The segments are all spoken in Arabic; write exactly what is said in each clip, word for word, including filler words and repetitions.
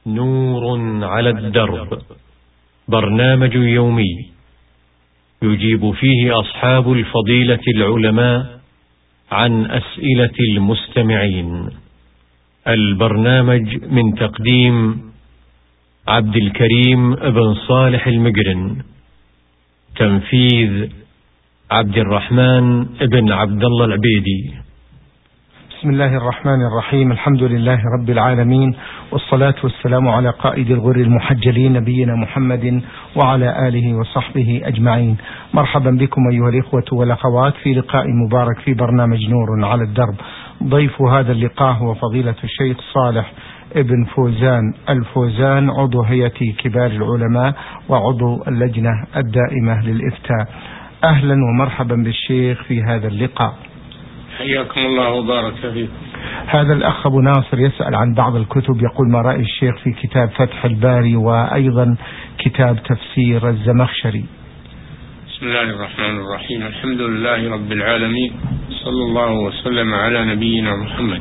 نور على الدرب، برنامج يومي يجيب فيه أصحاب الفضيلة العلماء عن أسئلة المستمعين. البرنامج من تقديم عبد الكريم بن صالح المقرن، تنفيذ عبد الرحمن بن عبد الله العبيدي. بسم الله الرحمن الرحيم. الحمد لله رب العالمين، والصلاة والسلام على قائد الغر المحجلين نبينا محمد وعلى آله وصحبه أجمعين. مرحبا بكم أيها الإخوة والأخوات في لقاء مبارك في برنامج نور على الدرب. ضيف هذا اللقاء هو فضيلة الشيخ صالح ابن فوزان الفوزان، عضو هيئة كبار العلماء وعضو اللجنة الدائمة للإفتاء. أهلا ومرحبا بالشيخ في هذا اللقاء. حياكم الله وبارك فيكم. هذا الأخ أبو ناصر يسأل عن بعض الكتب، يقول ما رأي الشيخ في كتاب فتح الباري وأيضا كتاب تفسير الزمخشري؟ بسم الله الرحمن الرحيم. الحمد لله رب العالمين، صلى الله وسلم على نبينا محمد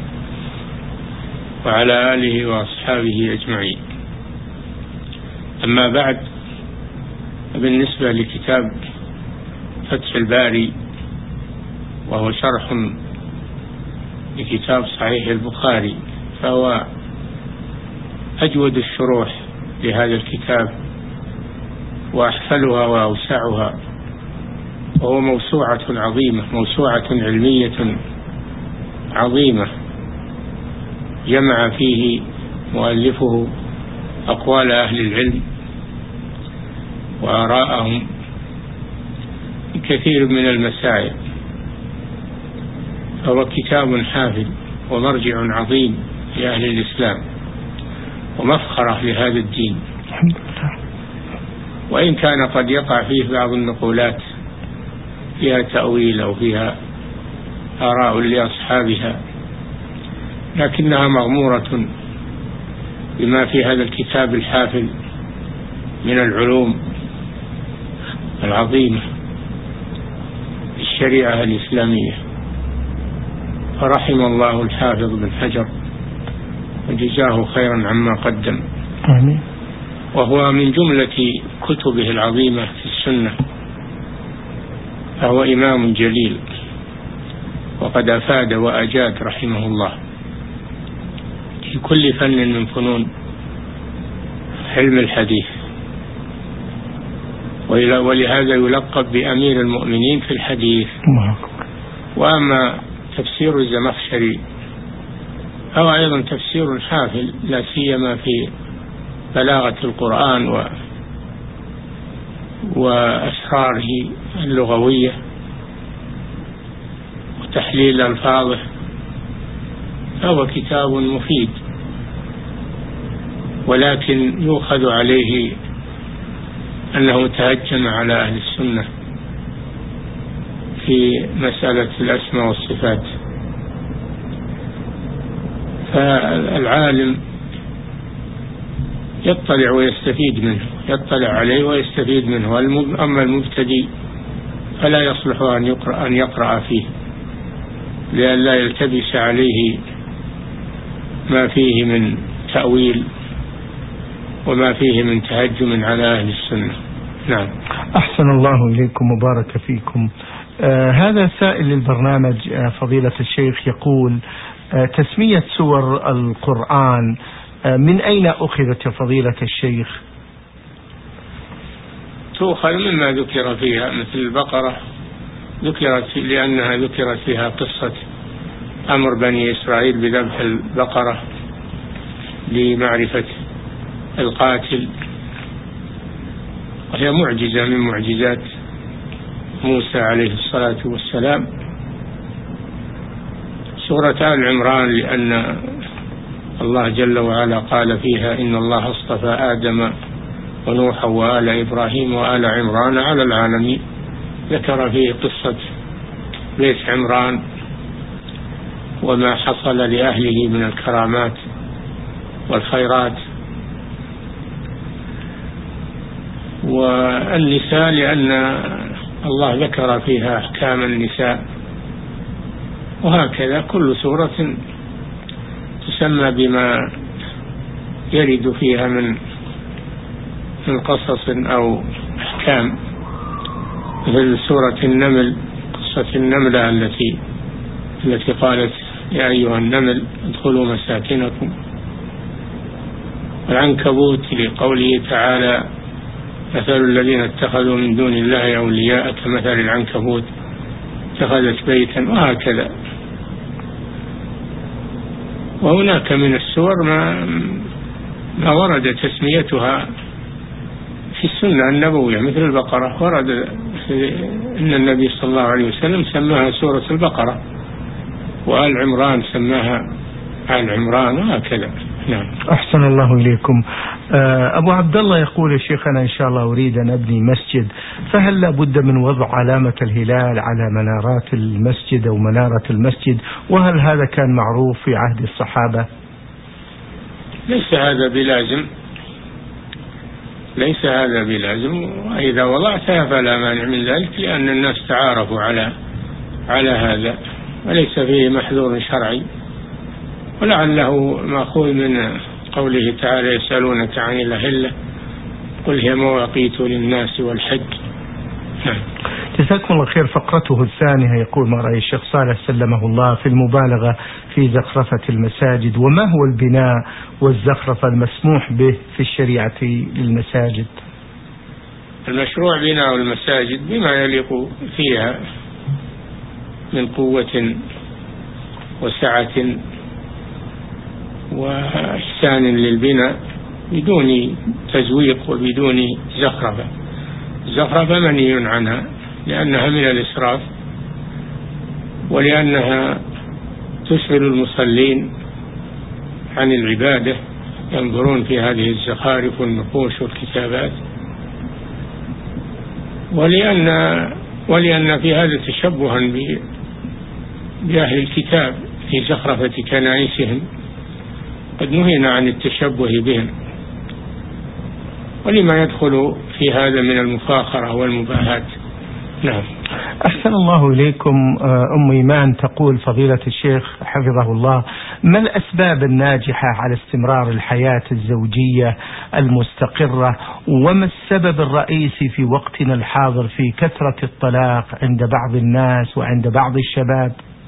وعلى آله وأصحابه أجمعين. أما بعد، بالنسبة لكتاب فتح الباري وهو شرح لكتاب صحيح البخاري، فهو أجود الشروح لهذا الكتاب وأحفلها وأوسعها، وهو موسوعة عظيمة، موسوعة علمية عظيمة، جمع فيه مؤلفه أقوال أهل العلم وآراءهم كثير من المسائل. فهو كتاب حافل ومرجع عظيم لأهل الإسلام ومفخرة لهذا الدين، وإن كان قد يقع فيه بعض النقولات فيها تأويل أو فيها آراء لأصحابها، لكنها مغمورة بما في هذا الكتاب الحافل من العلوم العظيمة الشريعة الإسلامية. فرحم الله الحافظ بن حجر وجزاه خيرا عما قدم. آمين. وهو من جملة كتبه العظيمة في السنة، فهو إمام جليل وقد أفاد وأجاد رحمه الله في كل فن من فنون علم الحديث، ولهذا يلقب بأمير المؤمنين في الحديث. وأما تفسير الزمخشري هو أيضا تفسير حافل، لا سيما في بلاغة القرآن و وأسراره اللغوية وتحليل ألفاظه، فهو كتاب مفيد، ولكن يؤخذ عليه أنه تهجم على أهل السنة في مسألة الأسماء والصفات. فالعالم يطلع ويستفيد منه، يطلع عليه ويستفيد منه. أما المبتدئ فلا يصلح أن يقرأ, أن يقرأ فيه، لئلا يلتبس عليه ما فيه من تأويل وما فيه من تهجم على أهل السنة. نعم. أحسن الله إليكم وبارك فيكم. آه هذا سائل للبرنامج آه فضيلة الشيخ يقول آه تسمية سور القرآن آه من أين أخذت فضيلة الشيخ؟ تؤخذ مما ذكر فيها، مثل البقرة ذكرت لأنها ذكرت فيها قصة أمر بني إسرائيل بذبح البقرة لمعرفة القاتل، وهي معجزة من معجزات موسى عليه الصلاة والسلام. سورة آل عمران لأن الله جل وعلا قال فيها إن الله اصطفى آدم ونوحا وآل إبراهيم وآل عمران على العالمين، ذكر فيه قصة بيت عمران وما حصل لأهله من الكرامات والخيرات. والنساء لأن الله ذكر فيها أحكام النساء، وهكذا كل سورة تسمى بما يرد فيها من من قصص أو أحكام، مثل سورة النمل، قصة النملة التي التي قالت يا أيها النمل ادخلوا مساكنكم، والعنكبوت لقوله تعالى مثل الذين اتخذوا من دون الله أولياء كمثل العنكبوت اتخذت بيتا، وهكذا. وهناك من السور ما ما ورد تسميتها في السنة النبوية، مثل البقرة ورد إن النبي صلى الله عليه وسلم سماها سورة البقرة، وآل عمران سماها آل عمران، وهكذا. نعم. أحسن الله إليكم. أبو عبد الله يقول: شيخنا إن شاء الله أريد أن أبني مسجد، فهل لا بد من وضع علامة الهلال على منارات المسجد أو منارة المسجد؟ وهل هذا كان معروف في عهد الصحابة؟ ليس هذا بلازم، ليس هذا بلازم، وإذا وضعتها فلا مانع من ذلك، لأن الناس تعارفوا على على هذا، وليس فيه محذور شرعي، ولعله مأخوذ من قوله تعالى يسألونك عن الأهلة قل هي مواقيت للناس والحج. جزاكم الله خير. فقرته الثانية يقول: ما رأي الشيخ صالح سلمه الله في المبالغة في زخرفة المساجد، وما هو البناء والزخرفة المسموح به في الشريعة للمساجد؟ المشروع بناء المساجد بما يليق فيها من قوة وسعة وإحسان للبناء بدون تزويق وبدون زخرفة. الزخرفة منهي عنها لأنها من الإسراف، ولأنها تشغل المصلين عن العبادة، ينظرون في هذه الزخارف والنقوش والكتابات، ولأن ولأن في هذا تشبها بأهل الكتاب في زخرفة كنائسهم، قد نهينا عن التشبه بهم، ولما يدخل في هذا من المفاخرة والمباهات. نعم. أحسن الله إليكم. أم إيمان تقول: فضيلة الشيخ حفظه الله، ما الأسباب الناجحة على استمرار الحياة الزوجية المستقرة، وما السبب الرئيسي في وقتنا الحاضر في كثرة الطلاق عند بعض الناس وعند بعض الشباب؟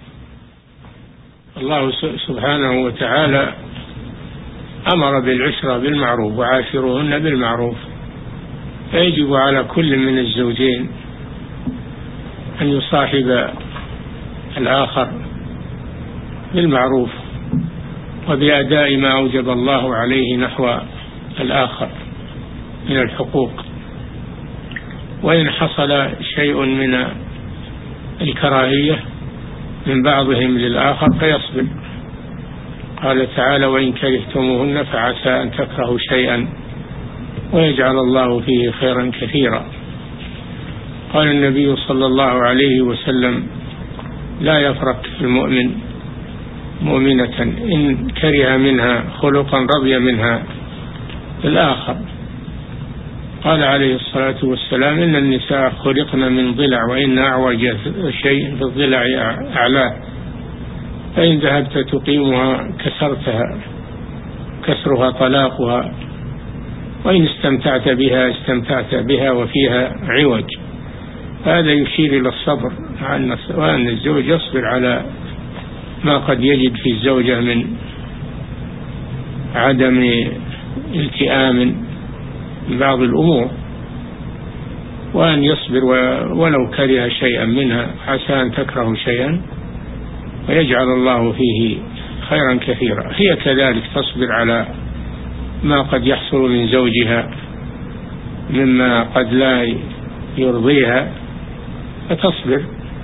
الله سبحانه وتعالى أمر بالعشرة بالمعروف وعاشروهن بالمعروف، فيجب على كل من الزوجين أن يصاحب الآخر بالمعروف وبأداء ما أوجب الله عليه نحو الآخر من الحقوق، وإن حصل شيء من الكراهية من بعضهم للآخر فيصبر. قال تعالى: وإن كرهتموهن فعسى أن تكرهوا شيئا ويجعل الله فيه خيرا كثيرا. قال النبي صلى الله عليه وسلم: لا يفرق المؤمن مؤمنة إن كره منها خلقا رضي منها الآخر. قال عليه الصلاة والسلام: إن النساء خلقن من ضلع، وإن أعوج شيء في الضلع أعلاه، فإن ذهبت تقيمها كسرتها، كسرها طلاقها، وإن استمتعت بها استمتعت بها وفيها عوج. هذا يشير إلى الصبر، وأن الزوج يصبر على ما قد يجد في الزوجة من عدم التئام من بعض الأمور، وأن يصبر ولو كره شيئا منها، عسى أن تكرهوا شيئا ويجعل الله فيه خيرا كثيرا. هي كذلك تصبر على ما قد يحصل من زوجها مما قد لا يرضيها، فتصبر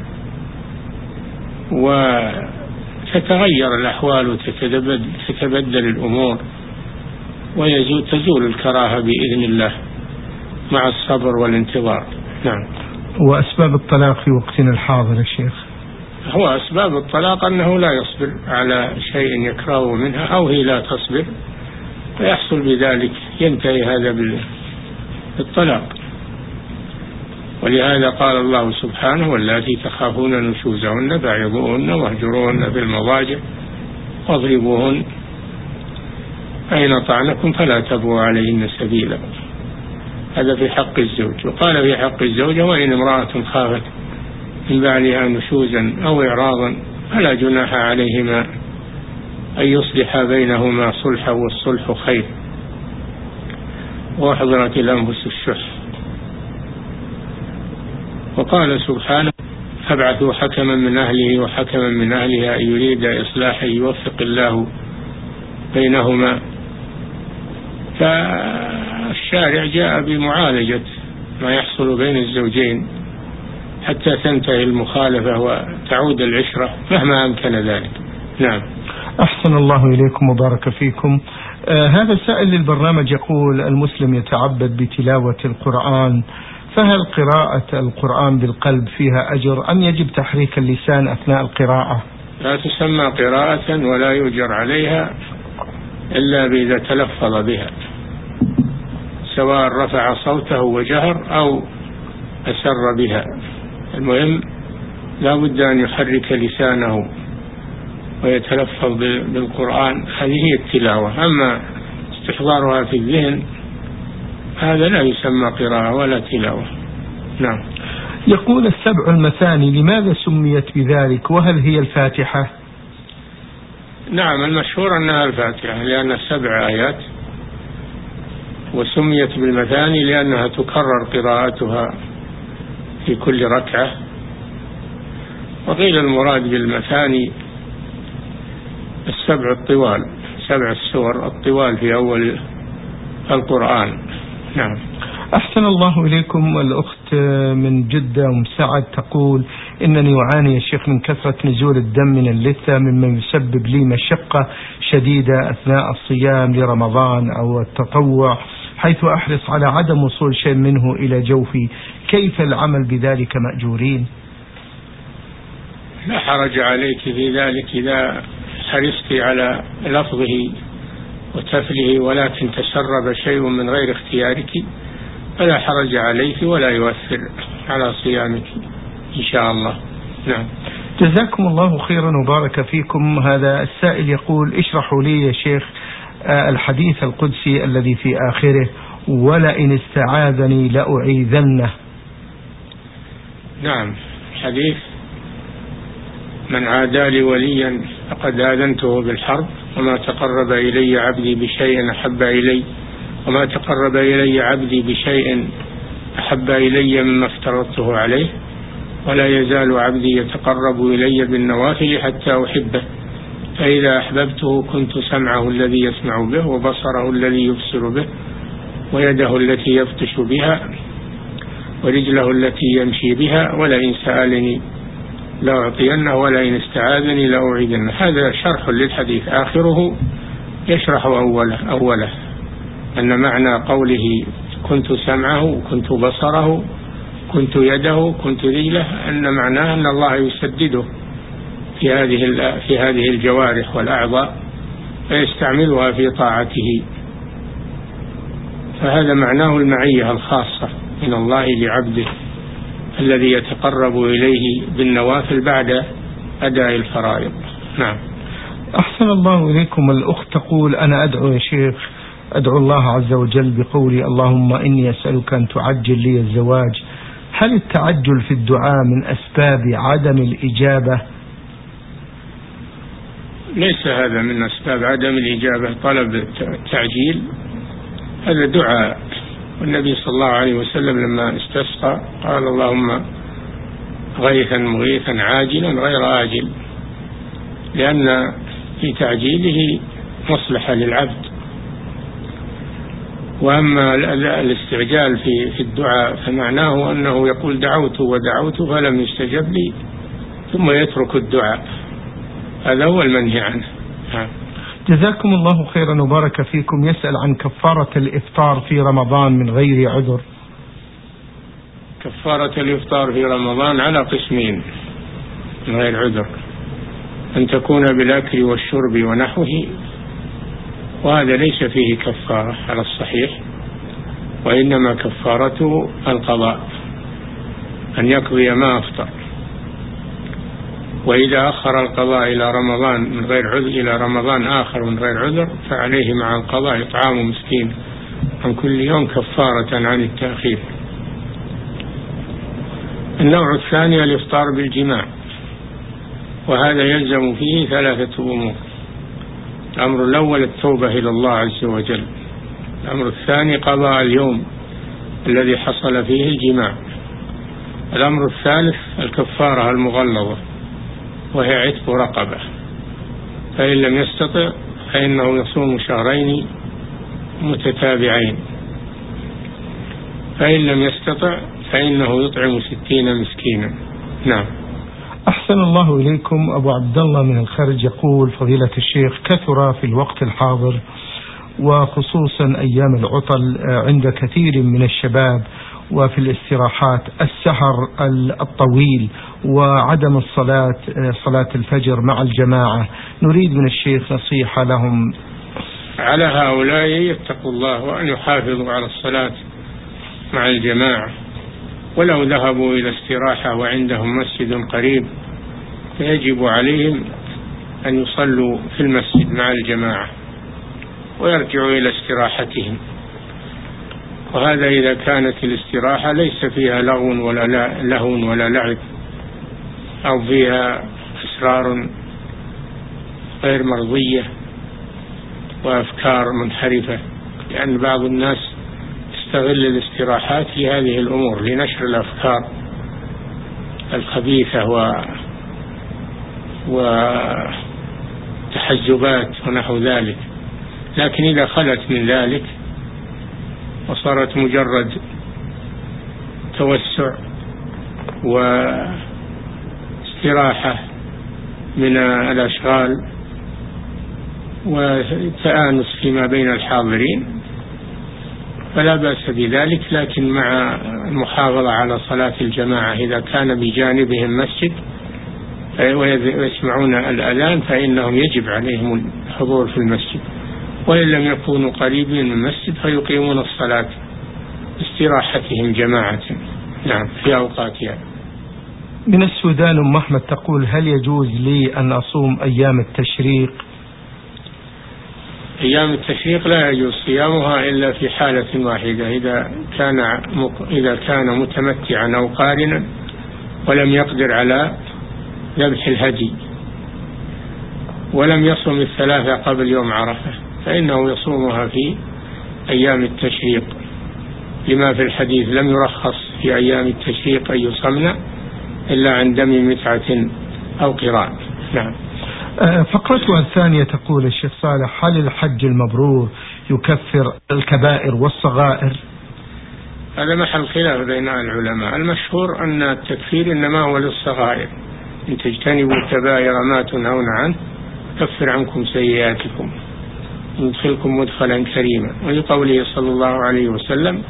وتتغير الأحوال وتتبدل الأمور، وتزول الكراهة بإذن الله مع الصبر والانتظار. نعم. وأسباب الطلاق في وقتنا الحاضر يا شيخ؟ هو أسباب الطلاق أنه لا يصبر على شيء يكرهه منها، أو هي لا تصبر، فيحصل بذلك ينتهي هذا بالطلاق. ولهذا قال الله سبحانه: واللاتي تخافون نشوزهن فعظوهن واهجروهن في المضاجع واضربوهن. فإن أطعنكم فلا تبغوا عليهن سبيلا. هذا في حق الزوج. وقال في حق الزوجة: وإن امرأة خافت من بعدها نشوزا أو إعراضا فلا جناح عليهما أن يصلح بينهما صلحا والصلح خير وأحضرت الأنفس الشح. وقال سبحانه: فابعثوا حكما من أهله وحكما من أهلها إن يريد إصلاحا يوفق الله بينهما. فالشارع جاء بمعالجة ما يحصل بين الزوجين حتى تنتهي المخالفة وتعود العشرة مهما أمكن ذلك. نعم. أحسن الله إليكم وبارك فيكم. آه هذا سائل للبرنامج يقول: المسلم يتعبد بتلاوة القرآن، فهل قراءة القرآن بالقلب فيها أجر أم يجب تحريك اللسان أثناء القراءة؟ لا تسمى قراءة ولا يؤجر عليها إلا إذا تلفظ بها، سواء رفع صوته وجهر أو أسر بها. المهم لا بد أن يحرك لسانه ويتلفظ بالقرآن، هذه هي التلاوة. أما استحضارها في الذهن هذا لا يسمى قراءة ولا تلاوة. نعم. يقول: السبع المثاني لماذا سميت بذلك، وهل هي الفاتحة؟ نعم، المشهور أنها الفاتحة لأن السبع آيات، وسميت بالمثاني لأنها تكرر قراءتها في كل ركعة. وقيل المراد بالمثاني السبع الطوال، سبع السور الطوال في أول القرآن. نعم. أحسن الله إليكم. الأخت من جدة أم سعد تقول: إنني أعاني يا شيخ من كثرة نزول الدم من اللثة، مما يسبب لي مشقة شديدة أثناء الصيام لرمضان أو التطوع، حيث أحرص على عدم وصول شيء منه إلى جوفي. كيف العمل بذلك مأجورين؟ لا حرج عليك في ذلك إذا حرصت على لفظه وتفله، ولكن تسرب شيء من غير اختيارك فلا حرج عليك ولا يؤثر على صيامك إن شاء الله. نعم. جزاكم الله خيرا وبارك فيكم. هذا السائل يقول: اشرحوا لي يا شيخ الحديث القدسي الذي في آخره: ولئن استعاذني لأعيذنه. نعم، حديث: من عادى لي وليا فقد آذنته بالحرب، وما تقرب إلي عبدي بشيء أحب إلي وما تقرب إلي عبدي بشيء أحب إلي مما افترضته عليه، ولا يزال عبدي يتقرب إلي بالنوافل حتى أحبه، فإذا أحببته كنت سمعه الذي يسمع به وبصره الذي يبصر به ويده التي يبطش بها ورجله التي يمشي بها، ولئن سألني لأعطينه ولئن استعاذني لأعيذنه. هذا شرح للحديث، آخره يشرح أوله, أوله أن معنى قوله كنت سمعه كنت بصره كنت يده كنت رجله أن معناه أن الله يسدده في هذه في هذه الجوارح والأعضاء فيستعملها في طاعته. فهذا معناه المعية الخاصة من الله لعبده الذي يتقرب إليه بالنوافل بعد أداء الفرائض. نعم. أحسن الله إليكم. الأخت تقول: أنا أدعو يا شيخ أدعو الله عز وجل بقولي: اللهم إني أسألك أن تعجل لي الزواج. هل التعجل في الدعاء من أسباب عدم الإجابة؟ ليس هذا من أسباب عدم الإجابة طلب التعجيل، هذا دعاء. والنبي صلى الله عليه وسلم لما استسقى قال: اللهم غيثا مغيثا عاجلا غير آجل، لأن في تعجيله مصلحة للعبد. وأما الاستعجال في في الدعاء فمعناه أنه يقول دعوت ودعوت فلم يستجب لي ثم يترك الدعاء، هذا هو المنهي عنه. ها. جزاكم الله خيرا وبارك فيكم. يسأل عن كفارة الإفطار في رمضان من غير عذر. كفارة الإفطار في رمضان على قسمين من غير عذر: أن تكون بالأكل والشرب ونحوه، وهذا ليس فيه كفارة على الصحيح، وإنما كفارته القضاء، أن يقضي ما أفطر. وإذا أخر القضاء إلى رمضان من غير عذر إلى رمضان آخر من غير عذر فعليه مع القضاء إطعام مسكين عن كل يوم كفارة عن التأخير. النوع الثاني الإفطار بالجماع، وهذا يلزم فيه ثلاثة أمور. الأمر الأول التوبة إلى الله عز وجل. الأمر الثاني قضاء اليوم الذي حصل فيه الجماع. الأمر الثالث الكفارة المغلظة وهي عتق رقبة، فإن لم يستطع فإنه يصوم شهرين متتابعين، فإن لم يستطع فإنه يطعم ستين مسكينا. نعم. أحسن الله إليكم. أبو عبد الله من الخارج يقول: فضيلة الشيخ، كثر في الوقت الحاضر وخصوصا أيام العطل عند كثير من الشباب وفي الاستراحات السهر الطويل وعدم الصلاة صلاة الفجر مع الجماعة. نريد من الشيخ نصيحة لهم. على هؤلاء يتقوا الله وأن يحافظوا على الصلاة مع الجماعة، ولو ذهبوا إلى استراحة وعندهم مسجد قريب فيجب عليهم أن يصلوا في المسجد مع الجماعة ويرجعوا إلى استراحتهم. وهذا إذا كانت الاستراحة ليس فيها لغو ولا لهو ولا لعب أو فيها أسرار غير مرضية وأفكار منحرفة، لأن بعض الناس يستغل الاستراحات لهذه الأمور لنشر الأفكار الخبيثة و وتحزبات ونحو ذلك. لكن إذا خلت من ذلك وصارت مجرد توسع واستراحة من الأشغال وتآنس فيما بين الحاضرين فلا بأس بذلك، لكن مع المحافظة على صلاة الجماعة. إذا كان بجانبهم مسجد ويسمعون الأذان فإنهم يجب عليهم الحضور في المسجد، وإن لم يكونوا قريبين من المسجد فيقيمون الصلاة استراحتهم جماعة. نعم، في أوقاتها. من السودان أم أحمد تقول: هل يجوز لي أن أصوم أيام التشريق؟ أيام التشريق لا يجوز صيامها إلا في حالة واحدة، إذا كان إذا كان متمتعا أو قارنا ولم يقدر على ذبح الهدي ولم يصوم الثلاثة قبل يوم عرفة فإنه يصومها في أيام التشريق، لما في الحديث: لم يرخص في أيام التشريق أن يصمن إلا عن دم متعة أو قران. نعم. فقرتها الثانية تقول: الشيخ صالح، هل الحج المبرور يكفر الكبائر والصغائر؟ هذا محل خلاف بين العلماء. المشهور أن التكفير إنما هو للصغائر، إن تجتنبوا كبائر ما تنهون عنه كفر عنكم سيئاتكم ويدخلكم مدخلا كريما. ولقوله صلى الله عليه وسلم: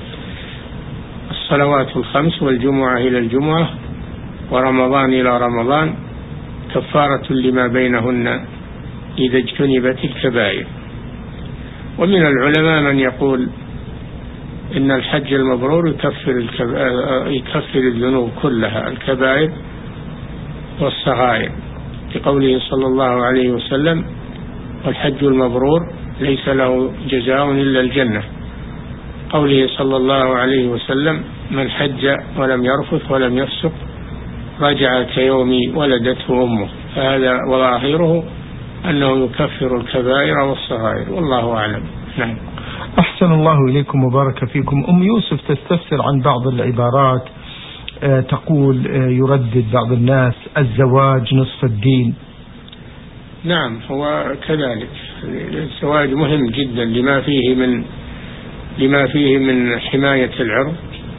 الصلوات الخمس والجمعة إلى الجمعة ورمضان إلى رمضان كفارة لما بينهن إذا اجتنبت الكبائر. ومن العلماء من يقول إن الحج المبرور يكفر, يكفر الذنوب كلها، الكبائر والصغائر، لقوله صلى الله عليه وسلم: والحج المبرور ليس له جزاء إلا الجنة. قوله صلى الله عليه وسلم: من حج ولم يرفث ولم يفسق رجع كيوم ولدته أمه. فهذا وظاهره أنه يكفر الكبائر والصغائر، والله أعلم. نعم. أحسن الله إليكم وبارك فيكم. أم يوسف تستفسر عن بعض العبارات، تقول: يردد بعض الناس الزواج نصف الدين. نعم، هو كذلك. الزواج مهم جدا لما فيه من لما فيه من حماية العرض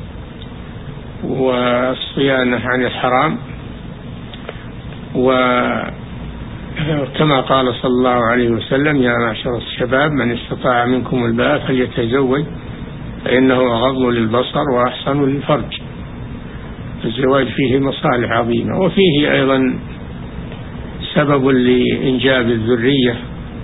والصيانة عن الحرام، وكما قال صلى الله عليه وسلم: يا معشر الشباب من استطاع منكم الباء فليتزوج فإنه أغض للبصر وأحسن للفرج. الزواج فيه مصالح عظيمة، وفيه أيضا سبب لإنجاب الذرية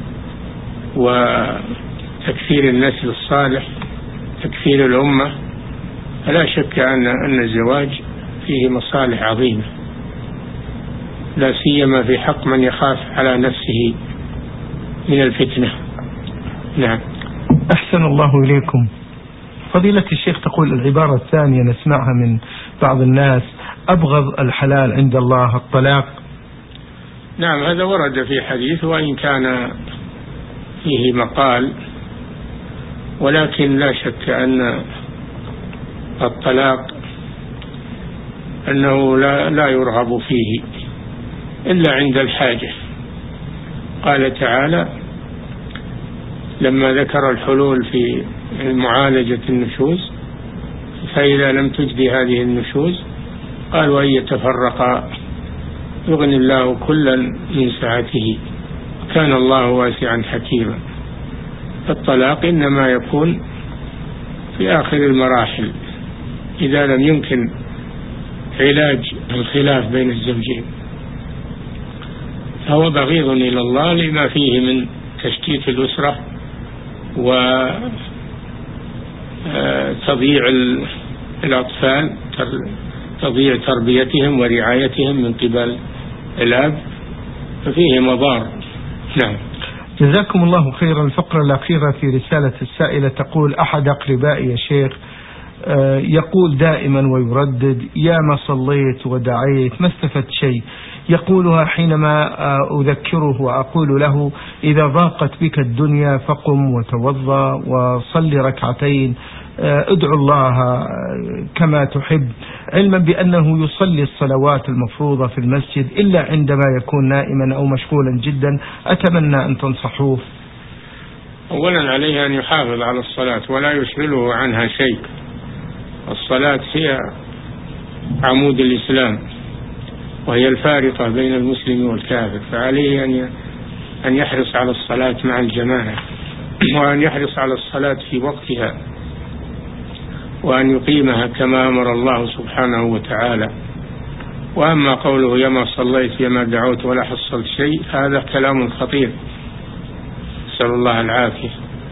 وتكثير النسل الصالح، تكثير الأمة. فلا شك أن أن الزواج فيه مصالح عظيمة. لا سيما في حق من يخاف على نفسه من الفتنة. نعم. أحسن الله إليكم. فضيلة الشيخ، تقول العبارة الثانية نسمعها من بعض الناس: أبغض الحلال عند الله الطلاق. نعم، هذا ورد في حديث وإن كان فيه مقال، ولكن لا شك أن الطلاق أنه لا, لا يرغب فيه إلا عند الحاجة. قال تعالى لما ذكر الحلول في معالجة النشوز: فإذا لم تجد هذه النشوز قال وإن يتفرقا يغني الله كلا من سعته كان الله واسعا حكيما. الطلاق إنما يكون في آخر المراحل إذا لم يمكن علاج الخلاف بين الزوجين، فهو بغيض إلى الله لما فيه من تشتيت الأسرة وتضييع الأطفال، تضييع تربيتهم ورعايتهم من قبل الأب، ففيه مضار. نعم. جزاكم الله خيرا. الفقرة الأخيرة في رسالة السائلة تقول: أحد أقربائي يا شيخ يقول دائما ويردد: يا ما صليت ودعيت ما استفدت شيء. يقولها حينما أذكره وأقول له: إذا ضاقت بك الدنيا فقم وتوضأ وصل ركعتين، ادعو الله كما تحب، علما بأنه يصلي الصلوات المفروضة في المسجد إلا عندما يكون نائما أو مشغولا جدا. أتمنى أن تنصحوه. أولا عليه أن يحافظ على الصلاة ولا يشغله عنها شيء. الصلاة هي عمود الإسلام وهي الفارقة بين المسلم والكافر، فعليه أن أن يحرص على الصلاة مع الجماعة، وأن يحرص على الصلاة في وقتها، وأن يقيمها كما أمر الله سبحانه وتعالى. وأما قوله يما صليت يما دعوت ولا حصلت شيء، هذا كلام خطير، نسأل الله العافية،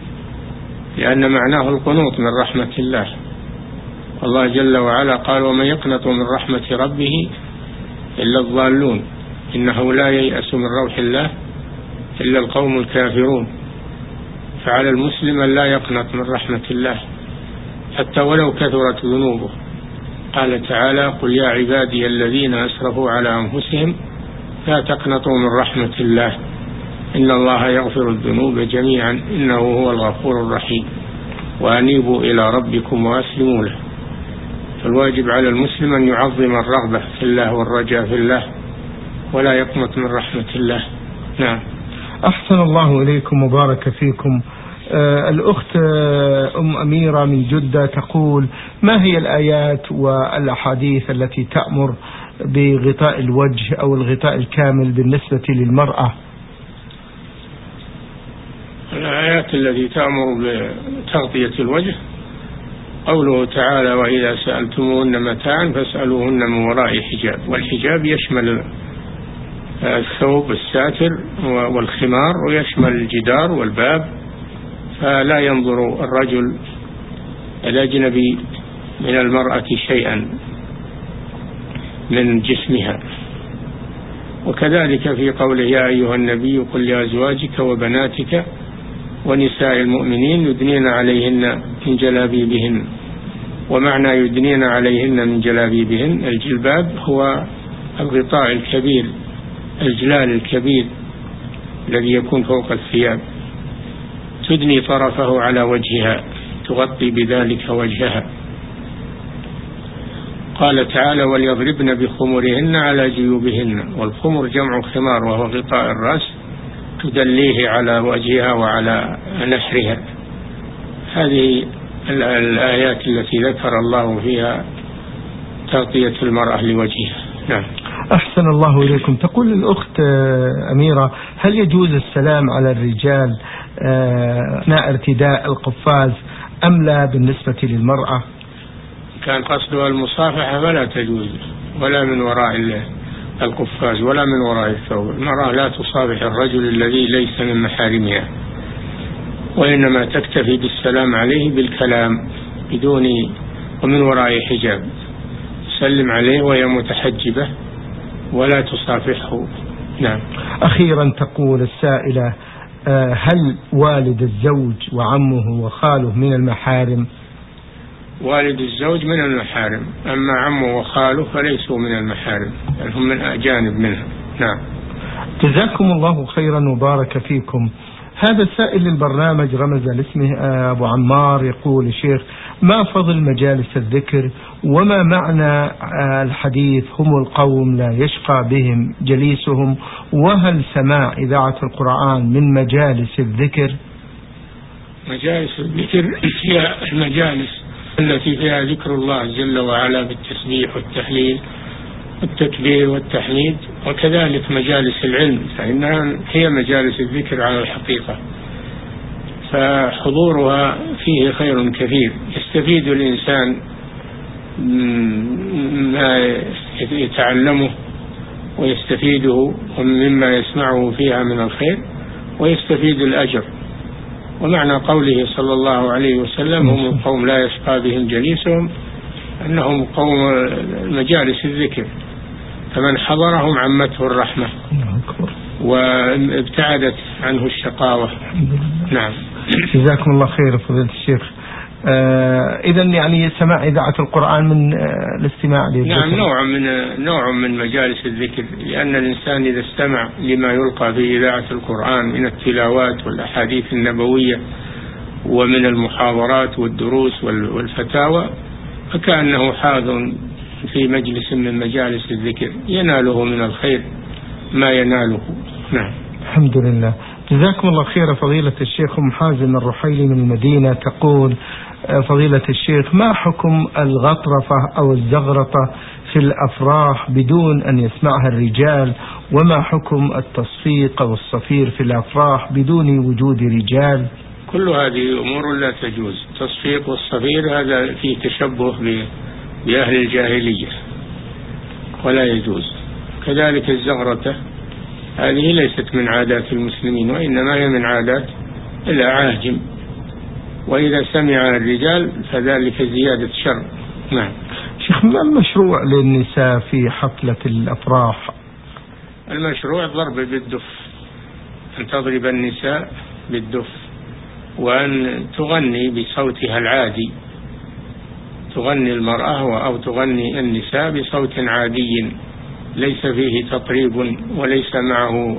لأن معناه القنوط من رحمة الله. الله جل وعلا قال: ومن يقنط من رحمة ربه إلا الضالون، إنه لا ييأس من روح الله إلا القوم الكافرون. فعلى المسلم أن لا يقنط من رحمة الله حتى ولو كثرت ذنوبه. قال تعالى: قل يا عبادي الذين أسرفوا على أنفسهم لا تقنطوا من رحمة الله إن الله يغفر الذنوب جميعا إنه هو الغفور الرحيم وأنيبوا إلى ربكم وأسلموا له. فالواجب على المسلم أن يعظم الرغبة في الله والرجاء في الله ولا يقنط من رحمة الله. نعم. أحسن الله إليكم وبارك فيكم. آه الأخت آه أم أميرة من جدة تقول: ما هي الآيات والأحاديث التي تأمر بغطاء الوجه أو الغطاء الكامل بالنسبة للمرأة؟ الآيات التي تأمر بتغطية الوجه قوله تعالى: وإذا سألتموهن متاعا فاسألوهن من وراء حجاب. والحجاب يشمل الثوب الساتر والخمار، ويشمل الجدار والباب، فلا ينظر الرجل الأجنبي من المرأة شيئا من جسمها. وكذلك في قوله: يا أيها النبي قل لأزواجك وبناتك ونساء المؤمنين يدنين عليهن من جلابيبهن. ومعنى يدنين عليهن من جلابيبهن الجلباب هو الغطاء الكبير، الجلال الكبير الذي يكون فوق الثياب، تدني طرفه على وجهها، تغطي بذلك وجهها. قال تعالى: وليضربن بخمرهن على جيوبهن. والخمر جمع خمار وهو غطاء الرأس، تدليه على وجهها وعلى نحرها. هذه الآيات التي ذكر الله فيها تغطية المرأة لوجهها. نعم. أحسن الله إليكم. تقول الأخت أميرة: هل يجوز السلام على الرجال أثناء ارتداء القفاز أم لا بالنسبة للمرأة؟ كان قصدها المصافحة فلا تجوز، ولا من وراء القفاز ولا من وراء الثوب. المرأة لا تصافح الرجل الذي ليس من محارمها، وإنما تكتفي بالسلام عليه بالكلام بدون ومن وراء حجاب، تسلم عليه وهي متحجبة ولا تصافحه. نعم. أخيرا تقول السائلة: هل والد الزوج وعمه وخاله من المحارم؟ والد الزوج من المحارم، أما عمه وخاله فليسوا من المحارم، بل هم من أجانب منها. نعم. جزاكم الله خيرا وبارك فيكم. هذا سائل للبرنامج رمز لاسمه أبو عمار، يقول: شيخ، ما فضل مجالس الذكر، وما معنى الحديث هم القوم لا يشقى بهم جليسهم، وهل سماع إذاعة القرآن من مجالس الذكر؟ مجالس الذكر هي المجالس التي فيها ذكر الله جل وعلا بالتسبيح والتحليل والتكبير والتحميد، وكذلك مجالس العلم فإنها هي مجالس الذكر على الحقيقة، فحضورها فيه خير كثير، يستفيد الإنسان ما يتعلمه ويستفيده مما يسمعه فيها من الخير، ويستفيد الأجر. ومعنى قوله صلى الله عليه وسلم هم القوم لا يشقى بهم جليسهم، أنهم قوم مجالس الذكر، فمن حضرهم عمته الرحمة وابتعدت عنه الشقاوة. نعم. جزاكم الله خير فضيلة الشيخ. آه إذا يعني سماع إذاعة القرآن من آه الاستماع للذكر. نعم، نوع من نوع من مجالس الذكر، لأن الإنسان إذا استمع لما يلقى في إذاعة القرآن من التلاوات والأحاديث النبوية ومن المحاضرات والدروس والفتاوى، فكأنه حاضر في مجلس من مجالس الذكر، يناله من الخير ما يناله. نعم. الحمد لله. جزاكم الله خير فضيلة الشيخ. أم حازم الرحيلي من المدينة تقول: فضيلة الشيخ، ما حكم الغطرفة أو الزغرطة في الأفراح بدون أن يسمعها الرجال، وما حكم التصفيق أو الصفير في الأفراح بدون وجود رجال؟ كل هذه أمور لا تجوز. التصفيق والصفير هذا فيه تشبه بأهل الجاهلية ولا يجوز. كذلك الزغرطة هذه ليست من عادات المسلمين، وإنما هي من عادات الأعاجم، وإذا سمع الرجال فذلك زيادة شر. نعم. شيخ، ما المشروع للنساء في حفلة الأفراح؟ المشروع ضرب بالدف، أن تضرب النساء بالدف، وأن تغني بصوتها العادي، تغني المرأة أو تغني النساء بصوت عادي ليس فيه تطريب وليس معه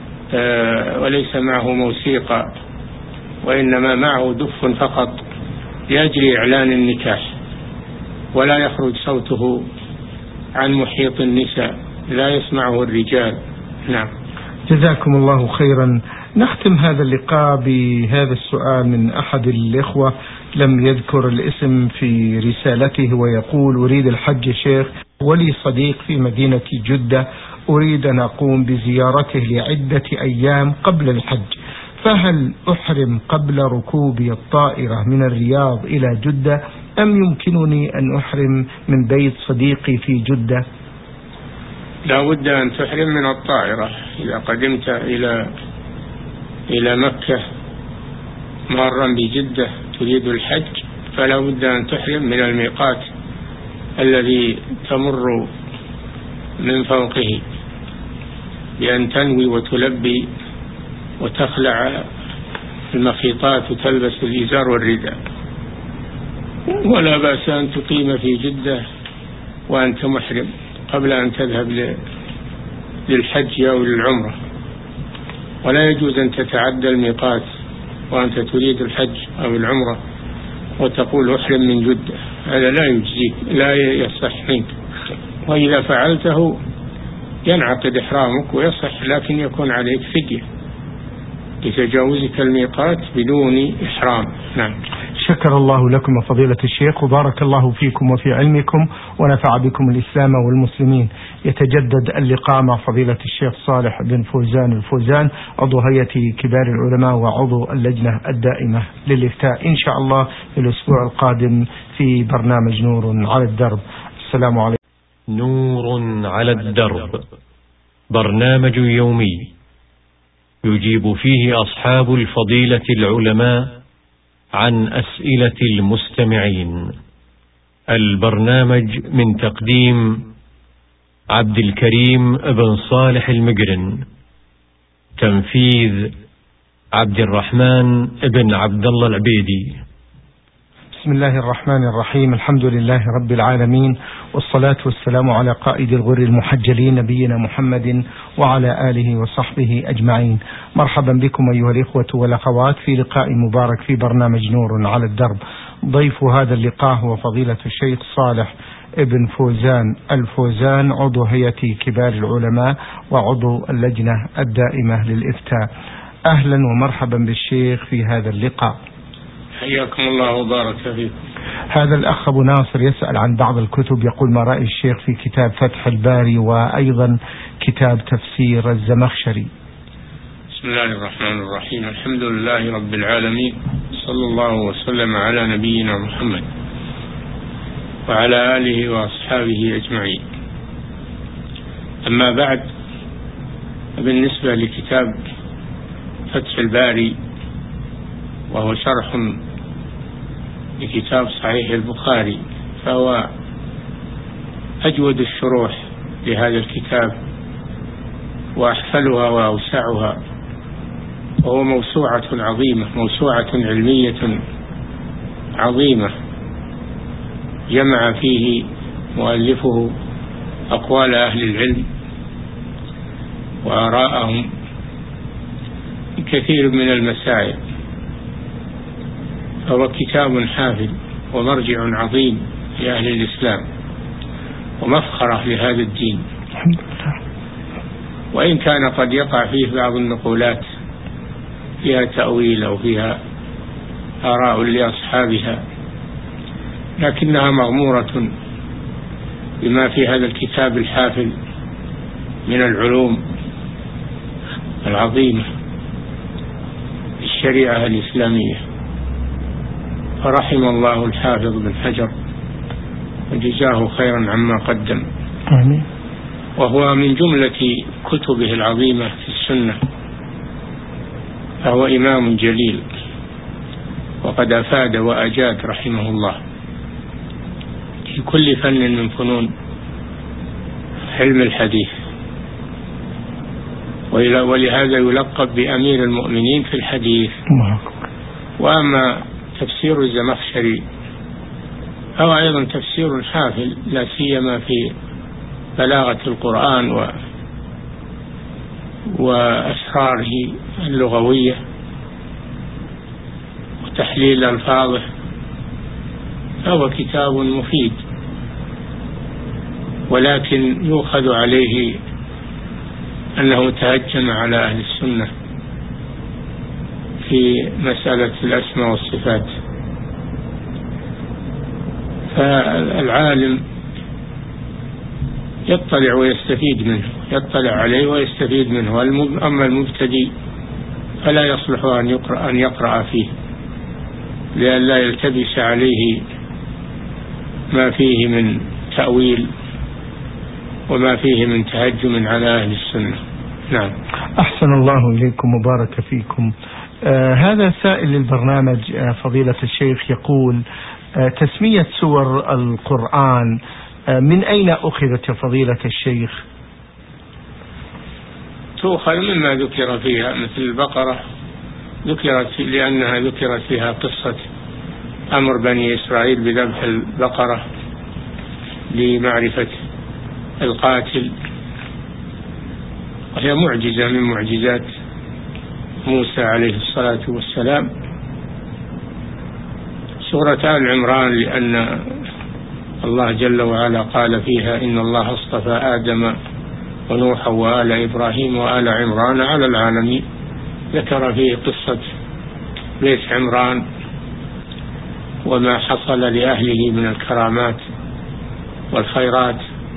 آه وليس معه موسيقى، وإنما معه دف فقط يجري إعلان النكاح، ولا يخرج صوته عن محيط النساء، لا يسمعه الرجال. نعم. جزاكم الله خيرا. نختم هذا اللقاء بهذا السؤال من أحد الإخوة لم يذكر الاسم في رسالته، ويقول: أريد الحج شيخ، ولي صديق في مدينة جدة، أريد أن أقوم بزيارته لعدة أيام قبل الحج، فهل أحرم قبل ركوب الطائرة من الرياض إلى جدة، أم يمكنني أن أحرم من بيت صديقي في جدة؟ لا بد أن تحرم من الطائرة. إذا قدمت إلى إلى مكة مارا بجدة تريد الحج، فلا بد أن تحرم من الميقات الذي تمر من فوقه، بأن تنوي وتلبي وتخلع المخيطات وتلبس الإزار والرداء. ولا بأس أن تقيم في جدة وأنت محرم قبل أن تذهب للحج أو للعمرة، ولا يجوز أن تتعدى الميقات وأنت تريد الحج أو العمرة وتقول أحرم من جدة، هذا لا يجزيك، لا يصح منك، وإذا فعلته ينعقد إحرامك ويصح، لكن يكون عليك فدية لتجاوزك الميقات بدون إحرام. نعم. شكر الله لكم فضيلة الشيخ، وبارك الله فيكم وفي علمكم، ونفع بكم الإسلام والمسلمين. يتجدد اللقاء مع فضيلة الشيخ صالح بن فوزان الفوزان، عضو هيئة كبار العلماء وعضو اللجنة الدائمة للإفتاء، إن شاء الله في الأسبوع القادم في برنامج نور على الدرب. السلام عليكم. نور على الدرب، برنامج يومي يجيب فيه أصحاب الفضيلة العلماء عن أسئلة المستمعين. البرنامج من تقديم عبد الكريم بن صالح المقرن. تنفيذ عبد الرحمن بن عبد الله العبيدي. بسم الله الرحمن الرحيم. الحمد لله رب العالمين، والصلاة والسلام على قائد الغر المحجلين نبينا محمد وعلى آله وصحبه أجمعين. مرحبا بكم أيها الإخوة والأخوات في لقاء مبارك في برنامج نور على الدرب. ضيف هذا اللقاء هو فضيلة الشيخ صالح ابن فوزان الفوزان، عضو هيئة كبار العلماء وعضو اللجنة الدائمة للإفتاء. أهلا ومرحبا بالشيخ في هذا اللقاء. حياكم الله وبارك فيكم. هذا الأخ أبو ناصر يسأل عن بعض الكتب، يقول ما رأي الشيخ في كتاب فتح الباري وأيضا كتاب تفسير الزمخشري؟ بسم الله الرحمن الرحيم. الحمد لله رب العالمين، صلى الله وسلم على نبينا محمد وعلى آله وأصحابه أجمعين. أما بعد، بالنسبة لكتاب فتح الباري وهو شرح لكتاب صحيح البخاري، فهو أجود الشروح لهذا الكتاب وأحفلها وأوسعها، وهو موسوعة عظيمة، موسوعة علمية عظيمة، جمع فيه مؤلفه أقوال أهل العلم وآراءهم في كثير من المسائل. فهو كتاب حافل ومرجع عظيم لأهل الإسلام ومفخرة لهذا الدين، وإن كان قد يقع فيه بعض النقولات فيها تأويل أو فيها آراء لأصحابها، لكنها مغمورة بما في هذا الكتاب الحافل من العلوم العظيمة في الشريعة الإسلامية. فرحم الله الحافظ بن حجر وجزاه خيرا عما قدم. آمين. وهو من جملة كتبه العظيمة في السنة، فهو إمام جليل وقد أفاد وأجاد رحمه الله في كل فن من فنون علم الحديث، ولهذا يلقب بأمير المؤمنين في الحديث. وأما تفسير الزمخشري هو أيضا تفسير حافل، لا سيما في بلاغة القرآن و وأسراره اللغوية وتحليل ألفاظه، فهو كتاب مفيد، ولكن يؤخذ عليه أنه تهجم على أهل السنة في مسألة الأسماء والصفات. فالعالم يطلع ويستفيد منه، يطلع عليه ويستفيد منه. أما المبتدئ فلا يصلح أن يقرأ, أن يقرأ فيه، لئلا يلتبس عليه ما فيه من تأويل وما فيه من تهجم على أهل السنة. نعم. أحسن الله إليكم وبارك فيكم. آه هذا سائل للبرنامج آه فضيلة الشيخ يقول آه تسمية سور القرآن آه من أين أخذت يا فضيلة الشيخ؟ تؤخذ مما ذكر فيها، مثل البقرة ذكرت لأنها ذكرت فيها قصة أمر بني إسرائيل بذبح البقرة لمعرفة القاتل، وهي معجزة من معجزات موسى عليه الصلاة والسلام. سورة آل عمران لأن الله جل وعلا قال فيها إن الله اصطفى آدم ونوحا وآل إبراهيم وآل عمران على العالمين، ذكر فيه قصة بيت عمران وما حصل لأهله من الكرامات والخيرات.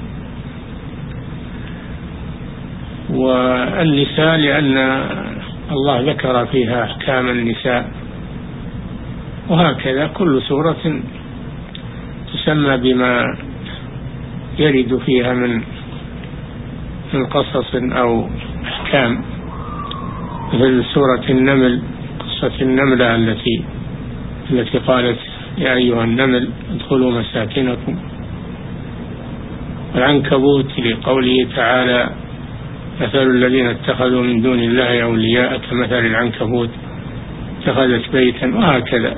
والنساء لأن الله ذكر فيها أحكام النساء. وهكذا كل سورة تسمى بما يرد فيها من من قصص أو أحكام، مثل سورة النمل، قصة النملة التي التي قالت يا أيها النمل ادخلوا مساكنكم العنكبوت لقوله تعالى مثل الذين اتخذوا من دون الله أولياء كمثل العنكبوت اتخذت بيتا، وهكذا.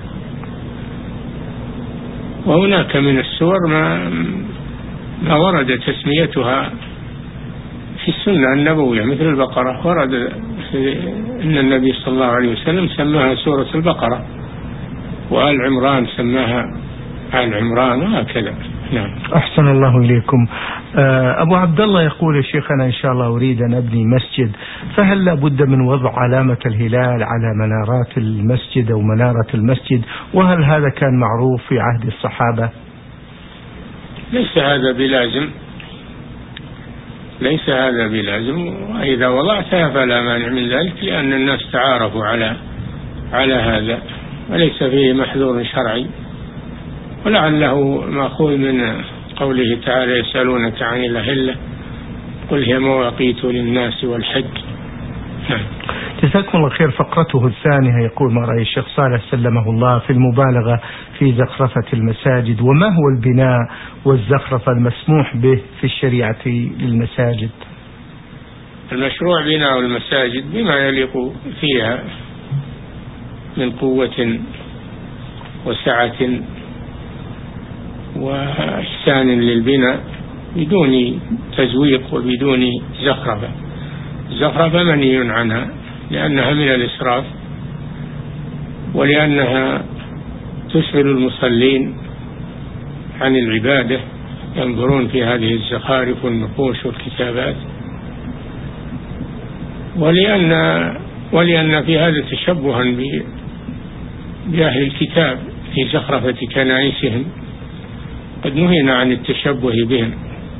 وهناك من السور ما, ما ورد تسميتها في السنة النبوية، مثل البقرة ورد إن النبي صلى الله عليه وسلم سماها سورة البقرة، وآل عمران سماها آل عمران، وهكذا. نعم. أحسن الله إليكم. أبو عبد الله يقول يا شيخنا إن شاء الله أريد أن أبني مسجد، فهل لابد من وضع علامة الهلال على منارات المسجد أو منارة المسجد؟ وهل هذا كان معروف في عهد الصحابة؟ ليس هذا بلازم، ليس هذا بلازم، وإذا وضعتها فلا مانع من ذلك، لأن الناس تعارفوا على على هذا، وليس فيه محذور شرعي، ولعله مأخوذ من قوله تعالى يسألونك عن الأهلة قل هي مواقيت للناس والحج. جزاكم الله خير. فقرته الثانية يقول ما رأي الشيخ صالح سلمه الله في المبالغة في زخرفة المساجد، وما هو البناء والزخرفة المسموح به في الشريعة للمساجد؟ المشروع بناء المساجد بما يليق فيها من قوة وسعة وإحسان للبناء بدون تزويق وبدون زخرفة. الزخرفة منهي عنها لأنها من الإسراف، ولأنها تشغل المصلين عن العبادة، ينظرون في هذه الزخارف والنقوش والكتابات، ولأن ولأن في هذا تشبها بأهل الكتاب في زخرفة كنائسهم، قد نهينا عن التشبه بهم،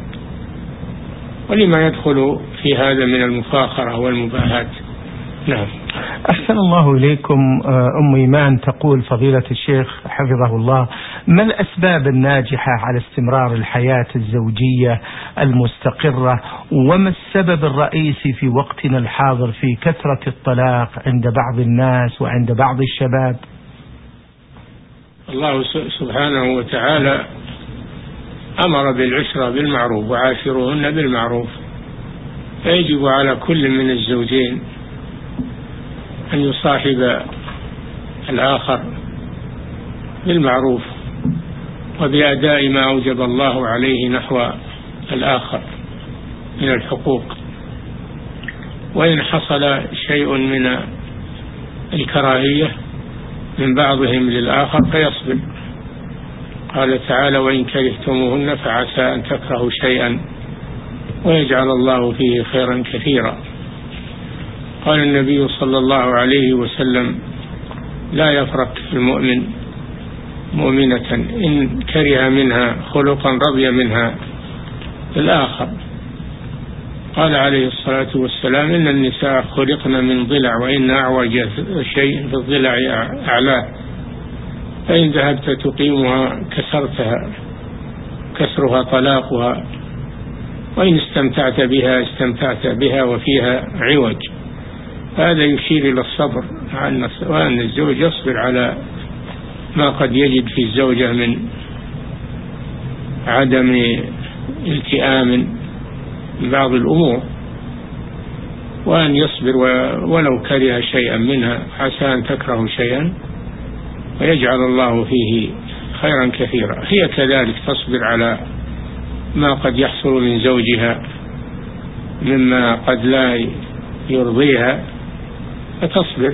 ولما يدخل في هذا من المفاخرة والمباهات. نعم. أحسن الله إليكم. أم إيمان تقول فضيلة الشيخ حفظه الله، ما الأسباب الناجحة على استمرار الحياة الزوجية المستقرة، وما السبب الرئيسي في وقتنا الحاضر في كثرة الطلاق عند بعض الناس وعند بعض الشباب؟ الله سبحانه وتعالى أمر بالعشرة بالمعروف وعاشروهن بالمعروف، فيجب على كل من الزوجين أن يصاحب الآخر بالمعروف وبأداء ما أوجب الله عليه نحو الآخر من الحقوق، وإن حصل شيء من الكراهية من بعضهم للآخر فيصبر. قال تعالى وإن كرهتموهن فعسى أن تكرهوا شيئا ويجعل الله فيه خيرا كثيرا. قال النبي صلى الله عليه وسلم لا يفرق المؤمن مؤمنة إن كره منها خلقا رضي منها الآخر. قال عليه الصلاة والسلام إن النساء خلقن من ضلع وإن أعوج شيء في الضلع أعلاه، فإن ذهبت تقيمها كسرتها كسرها طلاقها، وإن استمتعت بها استمتعت بها وفيها عوج. هذا يشير إلى الصبر، وأن الزوج يصبر على ما قد يجد في الزوجة من عدم التئام بعض الأمور، وأن يصبر ولو كره شيئا منها، عسى أن تكرهوا شيئا ويجعل الله فيه خيرا كثيرا. هي كذلك تصبر على ما قد يحصل من زوجها مما قد لا يرضيها، فتصبر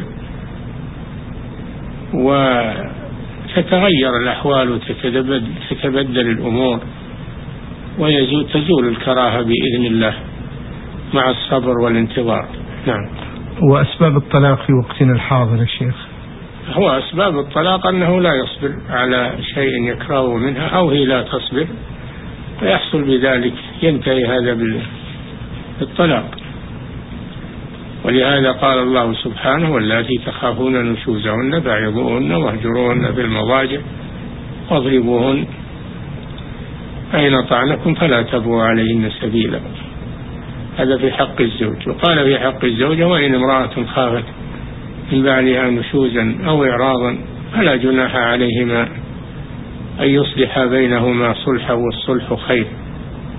وتتغير الأحوال وتتبدل الأمور وتزول الكراهة بإذن الله مع الصبر والانتظار. نعم. وأسباب الطلاق في وقتنا الحاضر يا شيخ؟ هو أسباب الطلاق أنه لا يصبر على شيء يكرهه منها، أو هي لا تصبر، فيحصل بذلك ينتهي هذا بالطلاق. ولهذا قال الله سبحانه واللاتي تخافون نشوزهن فعظوهن واهجروهن في المضاجع واضربوهن أين طعنكم فلا تبغوا عليهن سبيلا. هذا في حق الزوج. وقال في حق الزوجة وإن امرأة خافت من بعلها نشوزا أو إعراضا فلا جناح عليهما أن يصلح بينهما صلحا والصلح خير.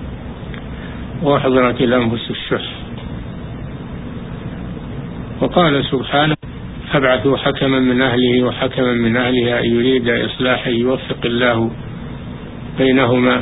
وأحضرت الأنفس الشح. وقال سبحانه فابعثوا حكما من أهله وحكما من أهلها إن يريد إصلاحا يوفق الله بينهما.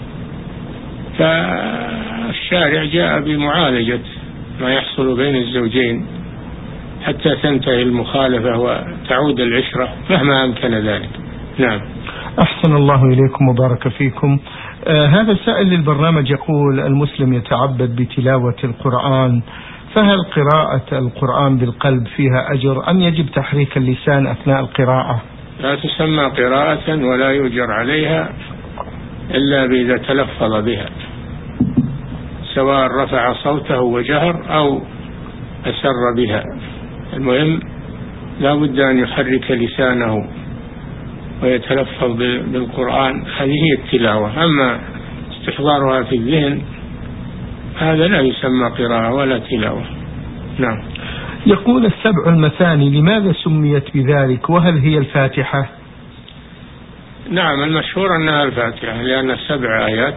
فالشارع جاء بمعالجة ما يحصل بين الزوجين حتى تنتهي المخالفة وتعود العشرة مهما أمكن ذلك. نعم. أحسن الله إليكم وبارك فيكم. آه هذا سائل للبرنامج يقول المسلم يتعبد بتلاوة القرآن، فهل قراءة القرآن بالقلب فيها أجر أم يجب تحريك اللسان أثناء القراءة؟ لا تسمى قراءة ولا يؤجر عليها إلا بإذا تلفظ بها، سواء رفع صوته وجهر أو أسر بها. المهم لا بد أن يحرك لسانه ويتلفظ بالقرآن، هذه هي التلاوة. أما استحضارها في الذهن هذا لا يسمى قراءة ولا تلاوة. نعم. يقول السبع المثاني لماذا سميت بذلك وهل هي الفاتحة؟ نعم، المشهور أنها الفاتحة لأن السبع آيات،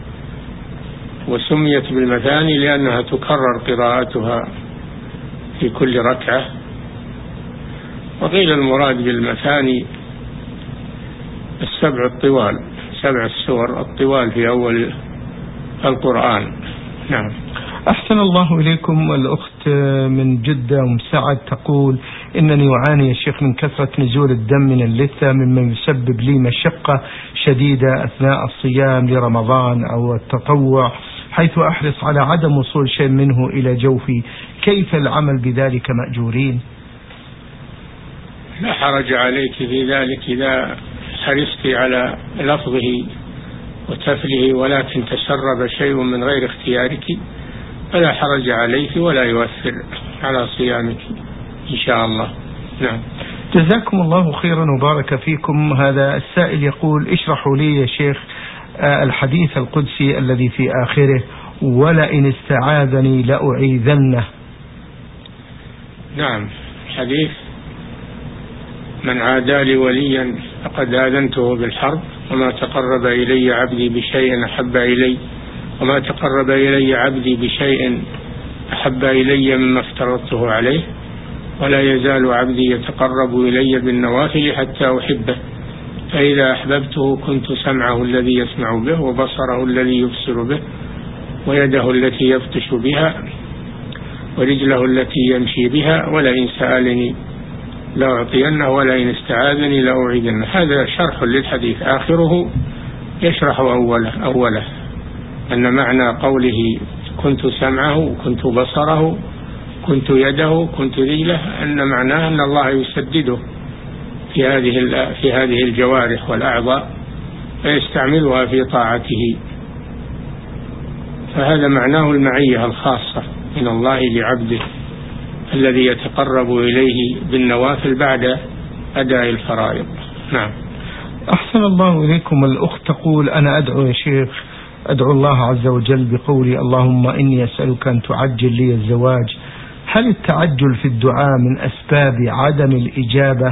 وسميت بالمثاني لأنها تكرر قراءتها في كل ركعة. وقيل المراد بالمثاني السبع الطوال، سبع السور الطوال في أول القرآن. نعم. أحسن الله إليكم. الأخت من جدة أم سعد تقول إنني أعاني يا شيخ من كثرة نزول الدم من اللثة مما يسبب لي مشقة شديدة أثناء الصيام لرمضان أو التطوع، حيث أحرص على عدم وصول شيء منه إلى جوفي، كيف العمل بذلك مأجورين؟ لا حرج عليك في ذلك إذا حرصت على لفظه وتفله، ولكن تسرب شيء من غير اختيارك فلا حرج عليك ولا يؤثر على صيامك إن شاء الله. نعم. جزاكم الله خيرا وبارك فيكم. هذا السائل يقول اشرحوا لي يا شيخ الحديث القدسي الذي في آخره ولئن استعاذني لأعيذنه. نعم، حديث من عادى لي وليا فقد آذنته بالحرب وما تقرب إلي عبدي بشيء أحب إلي وما تقرب إلي عبدي بشيء أحب إلي مما افترضته عليه ولا يزال عبدي يتقرب إلي بالنوافل حتى أحبه فإذا أحببته كنت سمعه الذي يسمع به وبصره الذي يبصر به ويده التي يبطش بها ورجله التي يمشي بها ولئن سألني لأعطينه ولئن استعاذني لأعيذنه. هذا شرح للحديث، آخره يشرح أوله, أوله أن معنى قوله كنت سمعه كنت بصره كنت يده كنت رجله أن معناه أن الله يسدده في هذه في هذه الجوارح والأعضاء فيستعملها في طاعته، فهذا معناه المعية الخاصة من الله لعبده الذي يتقرب إليه بالنوافل بعد أداء الفرائض. نعم. أحسن الله إليكم. الأخت تقول أنا أدعو يا شيخ أدعو الله عز وجل بقولي اللهم إني أسألك أن تعجل لي الزواج، هل التعجل في الدعاء من أسباب عدم الإجابة؟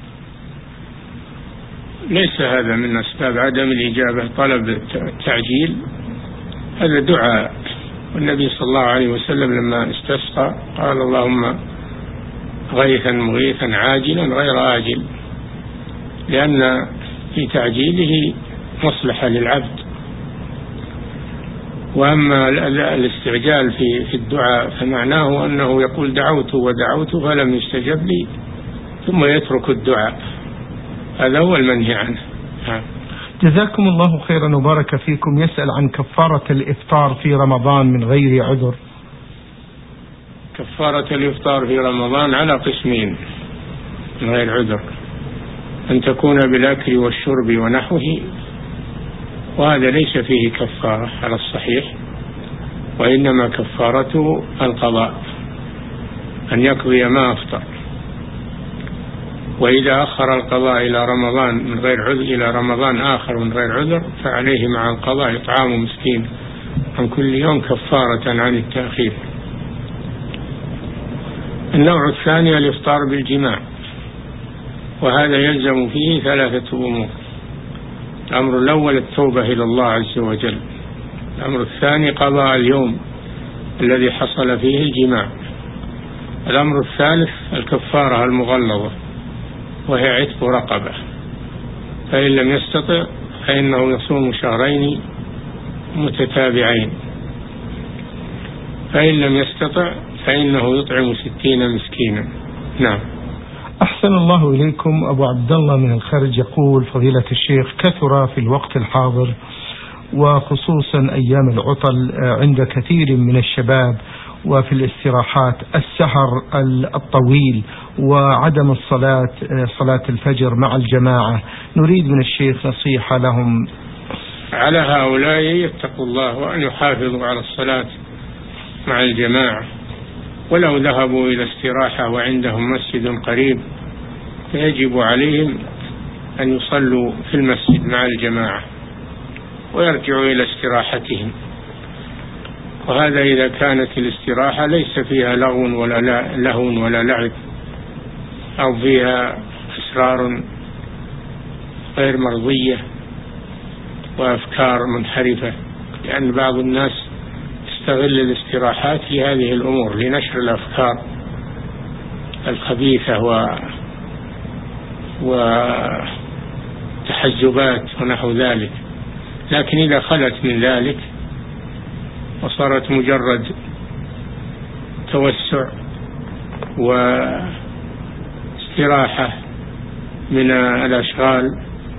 ليس هذا من أسباب عدم الإجابة طلب التعجيل، هذا دعاء، والنبي صلى الله عليه وسلم لما استسقى قال اللهم غيثا مغيثا عاجلا غير آجل، لأن في تعجيله مصلحة للعبد. وأما الاستعجال في في الدعاء فمعناه أنه يقول دعوت ودعوت فلم يستجب لي ثم يترك الدعاء، هذا هو المنهي عنه. جزاكم الله خيرا وبارك فيكم. يسأل عن كفارة الإفطار في رمضان من غير عذر. كفارة الإفطار في رمضان على قسمين من غير عذر، أن تكون بالأكل والشرب ونحوه، وهذا ليس فيه كفارة على الصحيح، وإنما كفارته القضاء، أن يقضي ما أفطر. وإذا أخر القضاء إلى رمضان من غير عذر إلى رمضان آخر من غير عذر فعليه مع القضاء إطعام مسكين عن كل يوم كفارة عن التأخير. النوع الثاني الإفطار بالجماع، وهذا يلزم فيه ثلاثة أمور. الأمر الأول التوبة إلى الله عز وجل الأمر الثاني قضاء اليوم الذي حصل فيه الجماع. الأمر الثالث الكفارة المغلظة وهي عتق رقبة، فإن لم يستطع فإنه يصوم شهرين متتابعين، فإن لم يستطع فإنه يطعم ستين مسكينا. نعم. أحسن الله إليكم. أبو عبد الله من الخارج يقول: فضيلة الشيخ، كثر في الوقت الحاضر وخصوصا أيام العطل عند كثير من الشباب وفي الاستراحات السهر الطويل وعدم الصلاة صلاة الفجر مع الجماعة، نريد من الشيخ نصيحة لهم. على هؤلاء يتقوا الله وأن يحافظوا على الصلاة مع الجماعة، ولو ذهبوا إلى استراحة وعندهم مسجد قريب فيجب عليهم أن يصلوا في المسجد مع الجماعة ويرجعوا إلى استراحتهم، وهذا إذا كانت الاستراحة ليس فيها لغو ولا لهو ولا لعب أو فيها أسرار غير مرضية وأفكار منحرفة، لأن بعض الناس يستغل الاستراحات في هذه الأمور لنشر الأفكار الخبيثة و وتحزبات ونحو ذلك. لكن إذا خلت من ذلك وصارت مجرد توسع واستراحة من الأشغال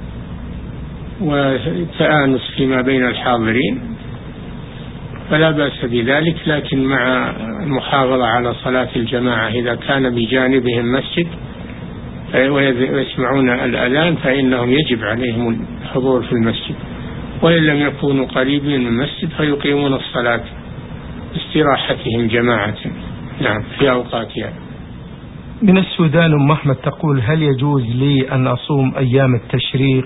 وتآنس فيما بين الحاضرين فلا بأس بذلك، لكن مع المحافظة على صلاة الجماعة إذا كان بجانبهم مسجد ويسمعون الأذان فإنهم يجب عليهم الحضور في المسجد، وإن لم يكونوا قريبين من المسجد فيقيمون الصلاة باستراحتهم جماعة. نعم، في أوقاتها. من السودان أم أحمد تقول: هل يجوز لي أن أصوم أيام التشريق؟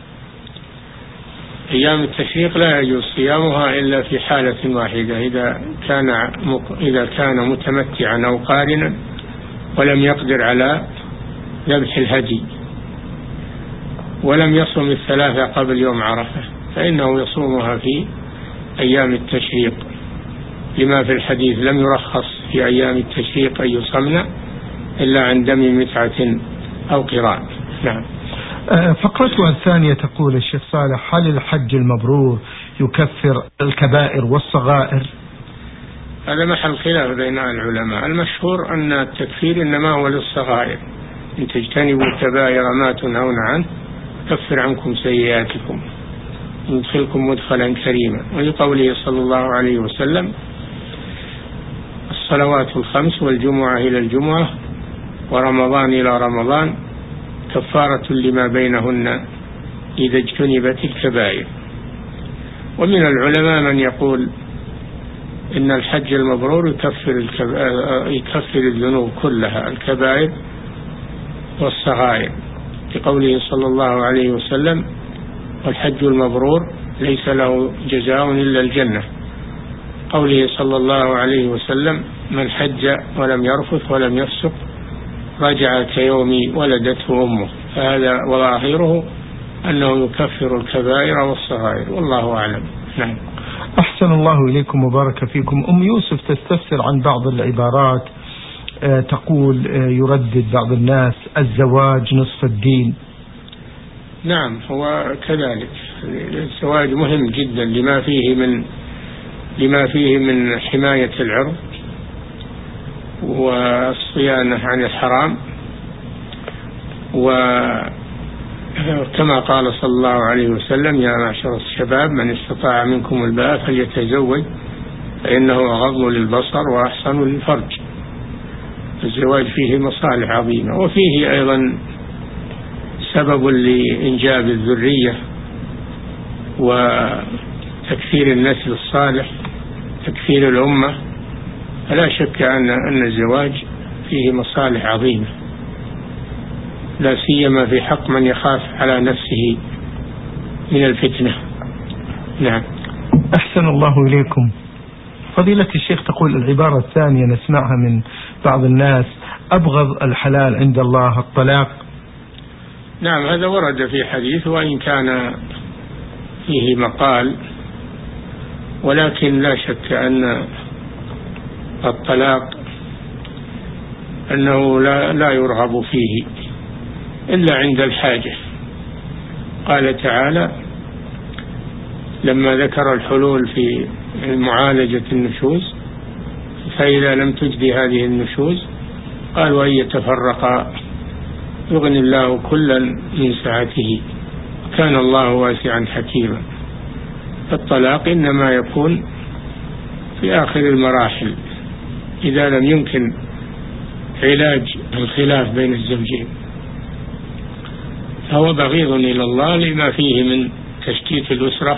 أيام التشريق لا يجوز صيامها إلا في حالة واحدة، إذا كان إذا كان متمتعا أو قارنا ولم يقدر على ذبح الهدي ولم يصوم الثلاثة قبل يوم عرفة فإنه يصومها في أيام التشريق، لما في الحديث: لم يرخص في أيام التشريق أن يصمن إلا عن دم متعة أو قران. نعم. فقرتها الثانية تقول: الشيخ صالح، هل الحج المبرور يكفر الكبائر والصغائر؟ هذا محل خلاف بين العلماء، المشهور أن التكفير إنما هو للصغائر، إن تجتنبوا الكبائر ما تنهون عنه كفر عنكم سيئاتكم يدخلكم مدخلا كريما، ولقوله صلى الله عليه وسلم: الصلوات الخمس والجمعة إلى الجمعة ورمضان إلى رمضان كفارة لما بينهن إذا اجتنبت الكبائر. ومن العلماء من يقول إن الحج المبرور يكفر, يكفر الذنوب كلها، الكبائر والصغائر، لقوله صلى الله عليه وسلم: والحج المبرور ليس له جزاء إلا الجنة. قوله صلى الله عليه وسلم: من حج ولم يرفث ولم يفسق رجع كيوم ولدته أمه. فهذا وظاهره أنه يكفر الكبائر والصغائر، والله أعلم. نعم. أحسن الله إليكم وبارك فيكم. أم يوسف تستفسر عن بعض العبارات، تقول يردد بعض الناس: الزواج نصف الدين. نعم، هو كذلك، الزواج مهم جدا لما فيه من لما فيه من حماية العرض والصيانة عن الحرام، وكما قال صلى الله عليه وسلم: يا معشر الشباب من استطاع منكم الباءة فليتزوج فإنه أغض للبصر وأحسن للفرج. الزواج فيه مصالح عظيمة، وفيه أيضا سبب لإنجاب الذرية وتكثير النسل الصالح، تكثير الأمة. فلا شك أن أن الزواج فيه مصالح عظيمة، لا سيما في حق من يخاف على نفسه من الفتنة. نعم. أحسن الله إليكم. فضيلة الشيخ تقول العبارة الثانية نسمعها من بعض الناس: أبغض الحلال عند الله الطلاق. نعم، هذا ورد في حديث وإن كان فيه مقال، ولكن لا شك أن الطلاق أنه لا, لا يرغب فيه إلا عند الحاجة. قال تعالى لما ذكر الحلول في معالجة النشوز: فإذا لم تجد هذه النشوز قال وإن يتفرقا يغني الله كلا من سعته كان الله واسعا حكيما. الطلاق إنما يكون في آخر المراحل إذا لم يمكن علاج الخلاف بين الزوجين، فهو بغيض إلى الله لما فيه من تشتيت الأسرة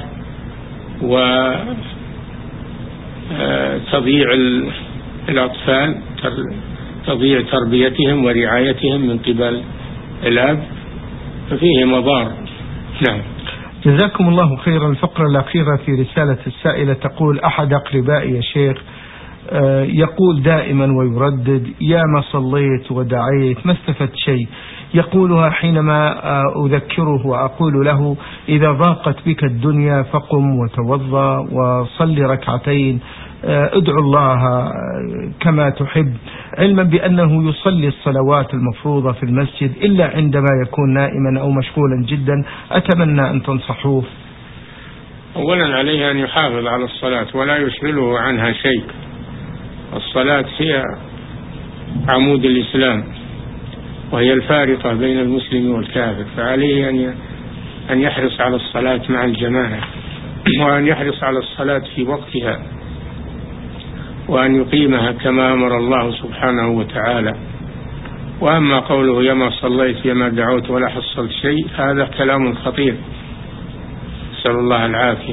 وتضييع الأطفال، تضييع تربيتهم ورعايتهم من قبل الأب، ففيه مضار. نعم. جزاكم الله خيرا. الفقرة الأخيرة في رسالة السائلة تقول: أحد أقربائي يا شيخ يقول دائما ويردد: يا ما صليت ودعيت ما استفدت شيء. يقولها حينما أذكره وأقول له: إذا ضاقت بك الدنيا فقم وتوضأ وصلي ركعتين، ادعو الله كما تحب، علما بأنه يصلي الصلوات المفروضة في المسجد إلا عندما يكون نائما أو مشغولا جدا. أتمنى أن تنصحوه. أولا عليه أن يحافظ على الصلاة ولا يشغله عنها شيء. الصلاة هي عمود الإسلام وهي الفارقة بين المسلم والكافر، فعليه أن أن يحرص على الصلاة مع الجماعة، وأن يحرص على الصلاة في وقتها، وأن يقيمها كما أمر الله سبحانه وتعالى. وأما قوله يما صليت يما دعوت ولا حصلت شيء، هذا كلام خطير، نسأل الله العافية،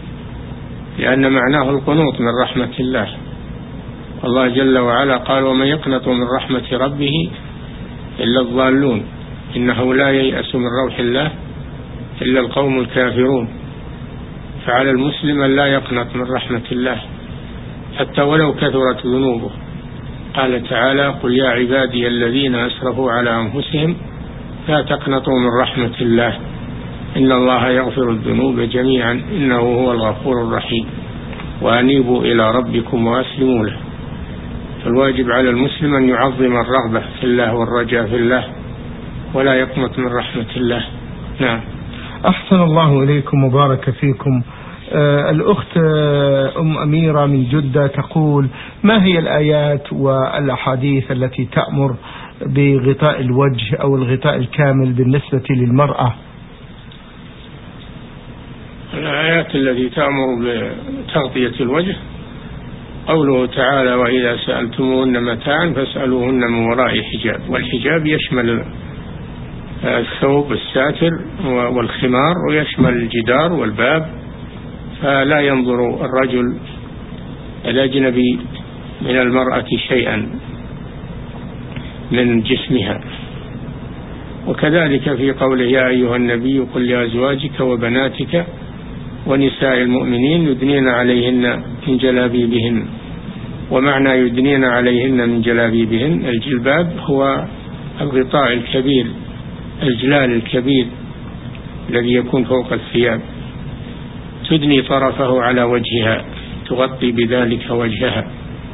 لأن معناه القنوط من رحمة الله. الله جل وعلا قال: ومن يقنط من رحمة ربه إلا الضالون، إنه لا ييأس من روح الله إلا القوم الكافرون. فعلى المسلم أن لا يقنط من رحمة الله حتى ولو كثرت ذنوبه. قال تعالى: قل يا عبادي الذين أسرفوا على أنفسهم لا تقنطوا من رحمة الله إن الله يغفر الذنوب جميعا إنه هو الغفور الرحيم وأنيبوا إلى ربكم وأسلموا له. فالواجب على المسلم أن يعظم الرغبة في الله والرجاء في الله ولا يقنط من رحمة الله. نعم. أحسن الله إليكم وبارك فيكم. آه الأخت آه أم أميرة من جدة تقول: ما هي الآيات والأحاديث التي تأمر بغطاء الوجه أو الغطاء الكامل بالنسبة للمرأة؟ الآيات التي تأمر بتغطية الوجه قوله تعالى: وإذا سألتموهن متاعا فاسألوهن من وراء حجاب. والحجاب يشمل الثوب الساتر والخمار، ويشمل الجدار والباب، فلا ينظر الرجل الأجنبي من المرأة شيئا من جسمها. وكذلك في قوله: يا أيها النبي قل لأزواجك وبناتك ونساء المؤمنين يدنين عليهن من جلابيبهن. ومعنى يدنين عليهن من جلابيبهن الجلباب هو الغطاء الكبير، الجلال الكبير الذي يكون فوق الثياب، تدني طرفه على وجهها، تغطي بذلك وجهها.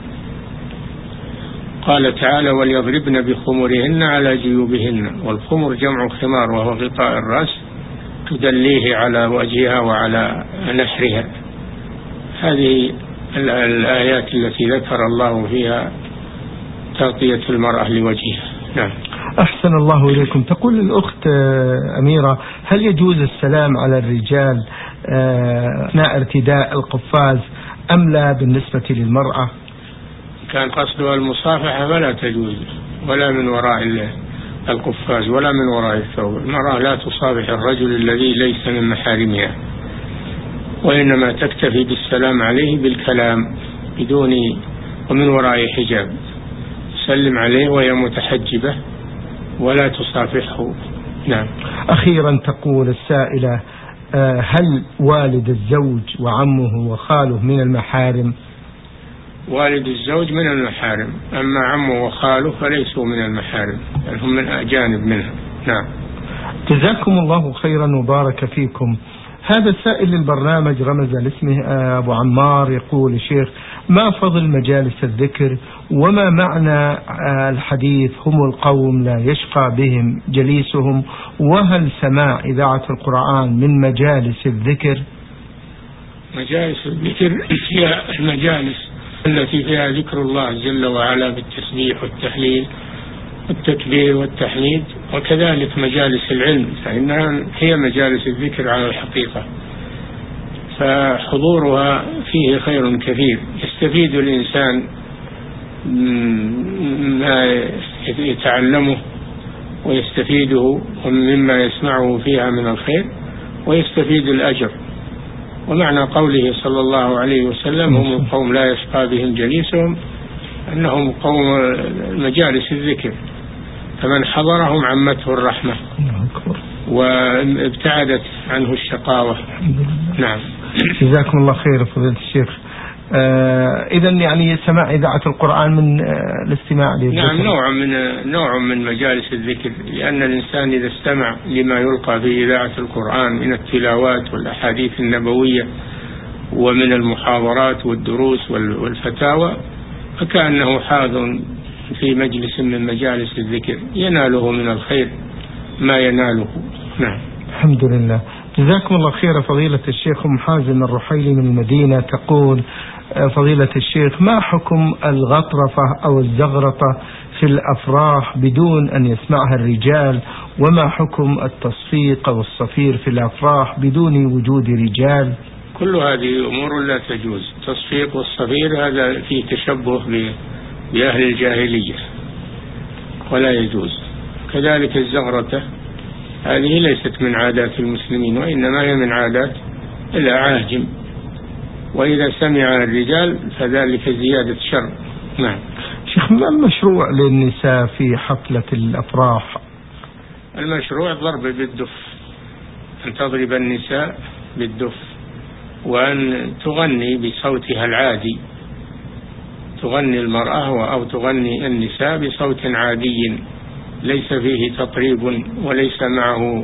قال تعالى: وليضربن بخمرهن على جيوبهن. والخمر جمع خمار وهو غطاء الرأس، تدليه على وجهها وعلى نحرها. هذه الآيات التي ذكر الله فيها تغطية المرأة لوجهها. نعم. أحسن الله إليكم. تقول الأخت أميرة: هل يجوز السلام على الرجال أثناء ارتداء القفاز أم لا بالنسبة للمرأة؟ كان قصدها المصافحة فلا تجوز، ولا من وراء القفاز ولا من وراء الثوب. المرأة لا تصافح الرجل الذي ليس من محارمها، وإنما تكتفي بالسلام عليه بالكلام بدون ومن وراء حجاب، تسلم عليه وهي متحجبة ولا تصافحه. نعم. أخيرا تقول السائلة: هل والد الزوج وعمه وخاله من المحارم؟ والد الزوج من المحارم، أما عمه وخاله فليسوا من المحارم، هم من أجانب منها. نعم. جزاكم الله خيرا وبارك فيكم. هذا السائل للبرنامج رمز لاسمه أبو عمار، يقول الشيخ: ما فضل مجالس الذكر، وما معنى الحديث هم القوم لا يشقى بهم جليسهم، وهل سماع إذاعة القرآن من مجالس الذكر؟ مجالس الذكر هي المجالس التي فيها ذكر الله جل وعلا بالتسبيح والتحليل والتكبير والتحميد، وكذلك مجالس العلم فإنها هي مجالس الذكر على الحقيقة، فحضورها فيه خير كثير، يستفيد الإنسان ما يتعلمه ويستفيده مما يسمعه فيها من الخير، ويستفيد الأجر. ومعنى قوله صلى الله عليه وسلم: هم القوم لا يشقى بهم جليسهم، أنهم قوم مجالس الذكر، فمن حضرهم عمته الرحمة وابتعدت عنه الشقاوة. نعم. جزاكم الله خير فضيلة الشيخ. آه إذا يعني سماع إذاعة القرآن من آه الاستماع للذكر. نعم، نوع من نوع من مجالس الذكر، لأن الإنسان إذا استمع لما يلقى في إذاعة القرآن من التلاوات والأحاديث النبوية ومن المحاضرات والدروس والفتاوى، فكأنه حاضر في مجلس من مجالس الذكر، يناله من الخير ما يناله. نعم. الحمد لله. جزاكم الله خير فضيلة الشيخ. أم حازم الرحيلي من المدينة تقول: فضيلة الشيخ، ما حكم الغطرفة أو الزغرطة في الأفراح بدون أن يسمعها الرجال، وما حكم التصفيق أو الصفير في الأفراح بدون وجود رجال؟ كل هذه أمور لا تجوز. التصفيق والصفير هذا فيه تشبه بأهل الجاهلية ولا يجوز. كذلك الزغرطة هذه ليست من عادات المسلمين، وإنما هي من عادات الأعاجم، وإذا سمع الرجال فذلك زيادة شر. نعم. شيخ، ما المشروع للنساء في حفلة الأفراح؟ المشروع ضرب بالدف، أن تضرب النساء بالدف، وأن تغني بصوتها العادي، تغني المرأة أو تغني النساء بصوت عادي ليس فيه تطريب وليس معه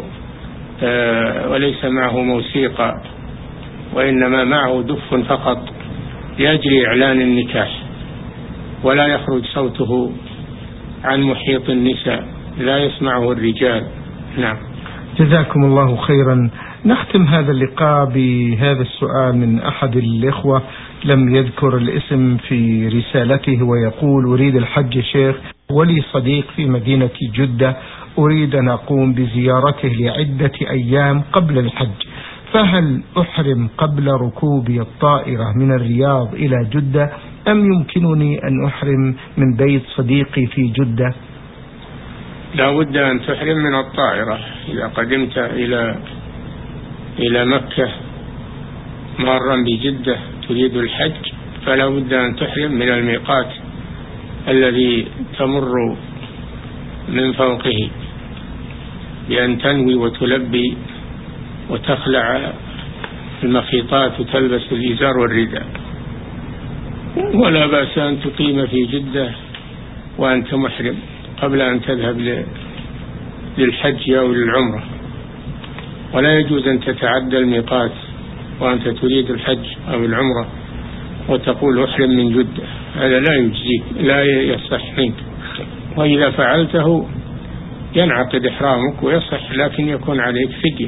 آه وليس معه موسيقى، وإنما معه دف فقط لأجل إعلان النكاح، ولا يخرج صوته عن محيط النساء، لا يسمعه الرجال. نعم. جزاكم الله خيرا. نختم هذا اللقاء بهذا السؤال من أحد الإخوة لم يذكر الاسم في رسالته، ويقول: أريد الحج شيخ، ولي صديق في مدينة جدة، أريد أن أقوم بزيارته لعدة أيام قبل الحج، فهل أحرم قبل ركوبي الطائرة من الرياض إلى جدة، أم يمكنني أن أحرم من بيت صديقي في جدة؟ لا بد أن تحرم من الطائرة. إذا قدمت إلى إلى مكة مارا بجدة تريد الحج، فلا بد أن تحرم من الميقات الذي تمر من فوقه، بأن تنوي وتلبي وتخلع المخيطات وتلبس الإزار والرداء. ولا بأس أن تقيم في جدة وأنت محرم قبل أن تذهب للحج أو للعمرة، ولا يجوز أن تتعدى الميقات وأنت تريد الحج أو العمرة وتقول أحرم من جدة، هذا لا يجزيك، لا يصح منك، وإذا فعلته ينعقد إحرامك ويصح، لكن يكون عليك فدية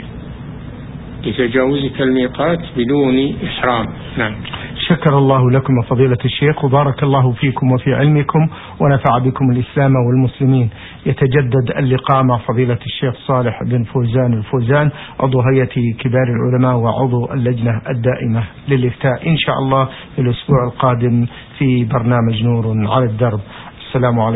لتجاوزك الميقات بدون إحرام. نعم. شكر الله لكم فضيلة الشيخ، وبارك الله فيكم وفي علمكم، ونفع بكم الإسلام والمسلمين. يتجدد اللقاء مع فضيلة الشيخ صالح بن فوزان الفوزان، عضو هيئة كبار العلماء وعضو اللجنة الدائمة للإفتاء، إن شاء الله في الأسبوع القادم في برنامج نور على الدرب. السلام عليكم.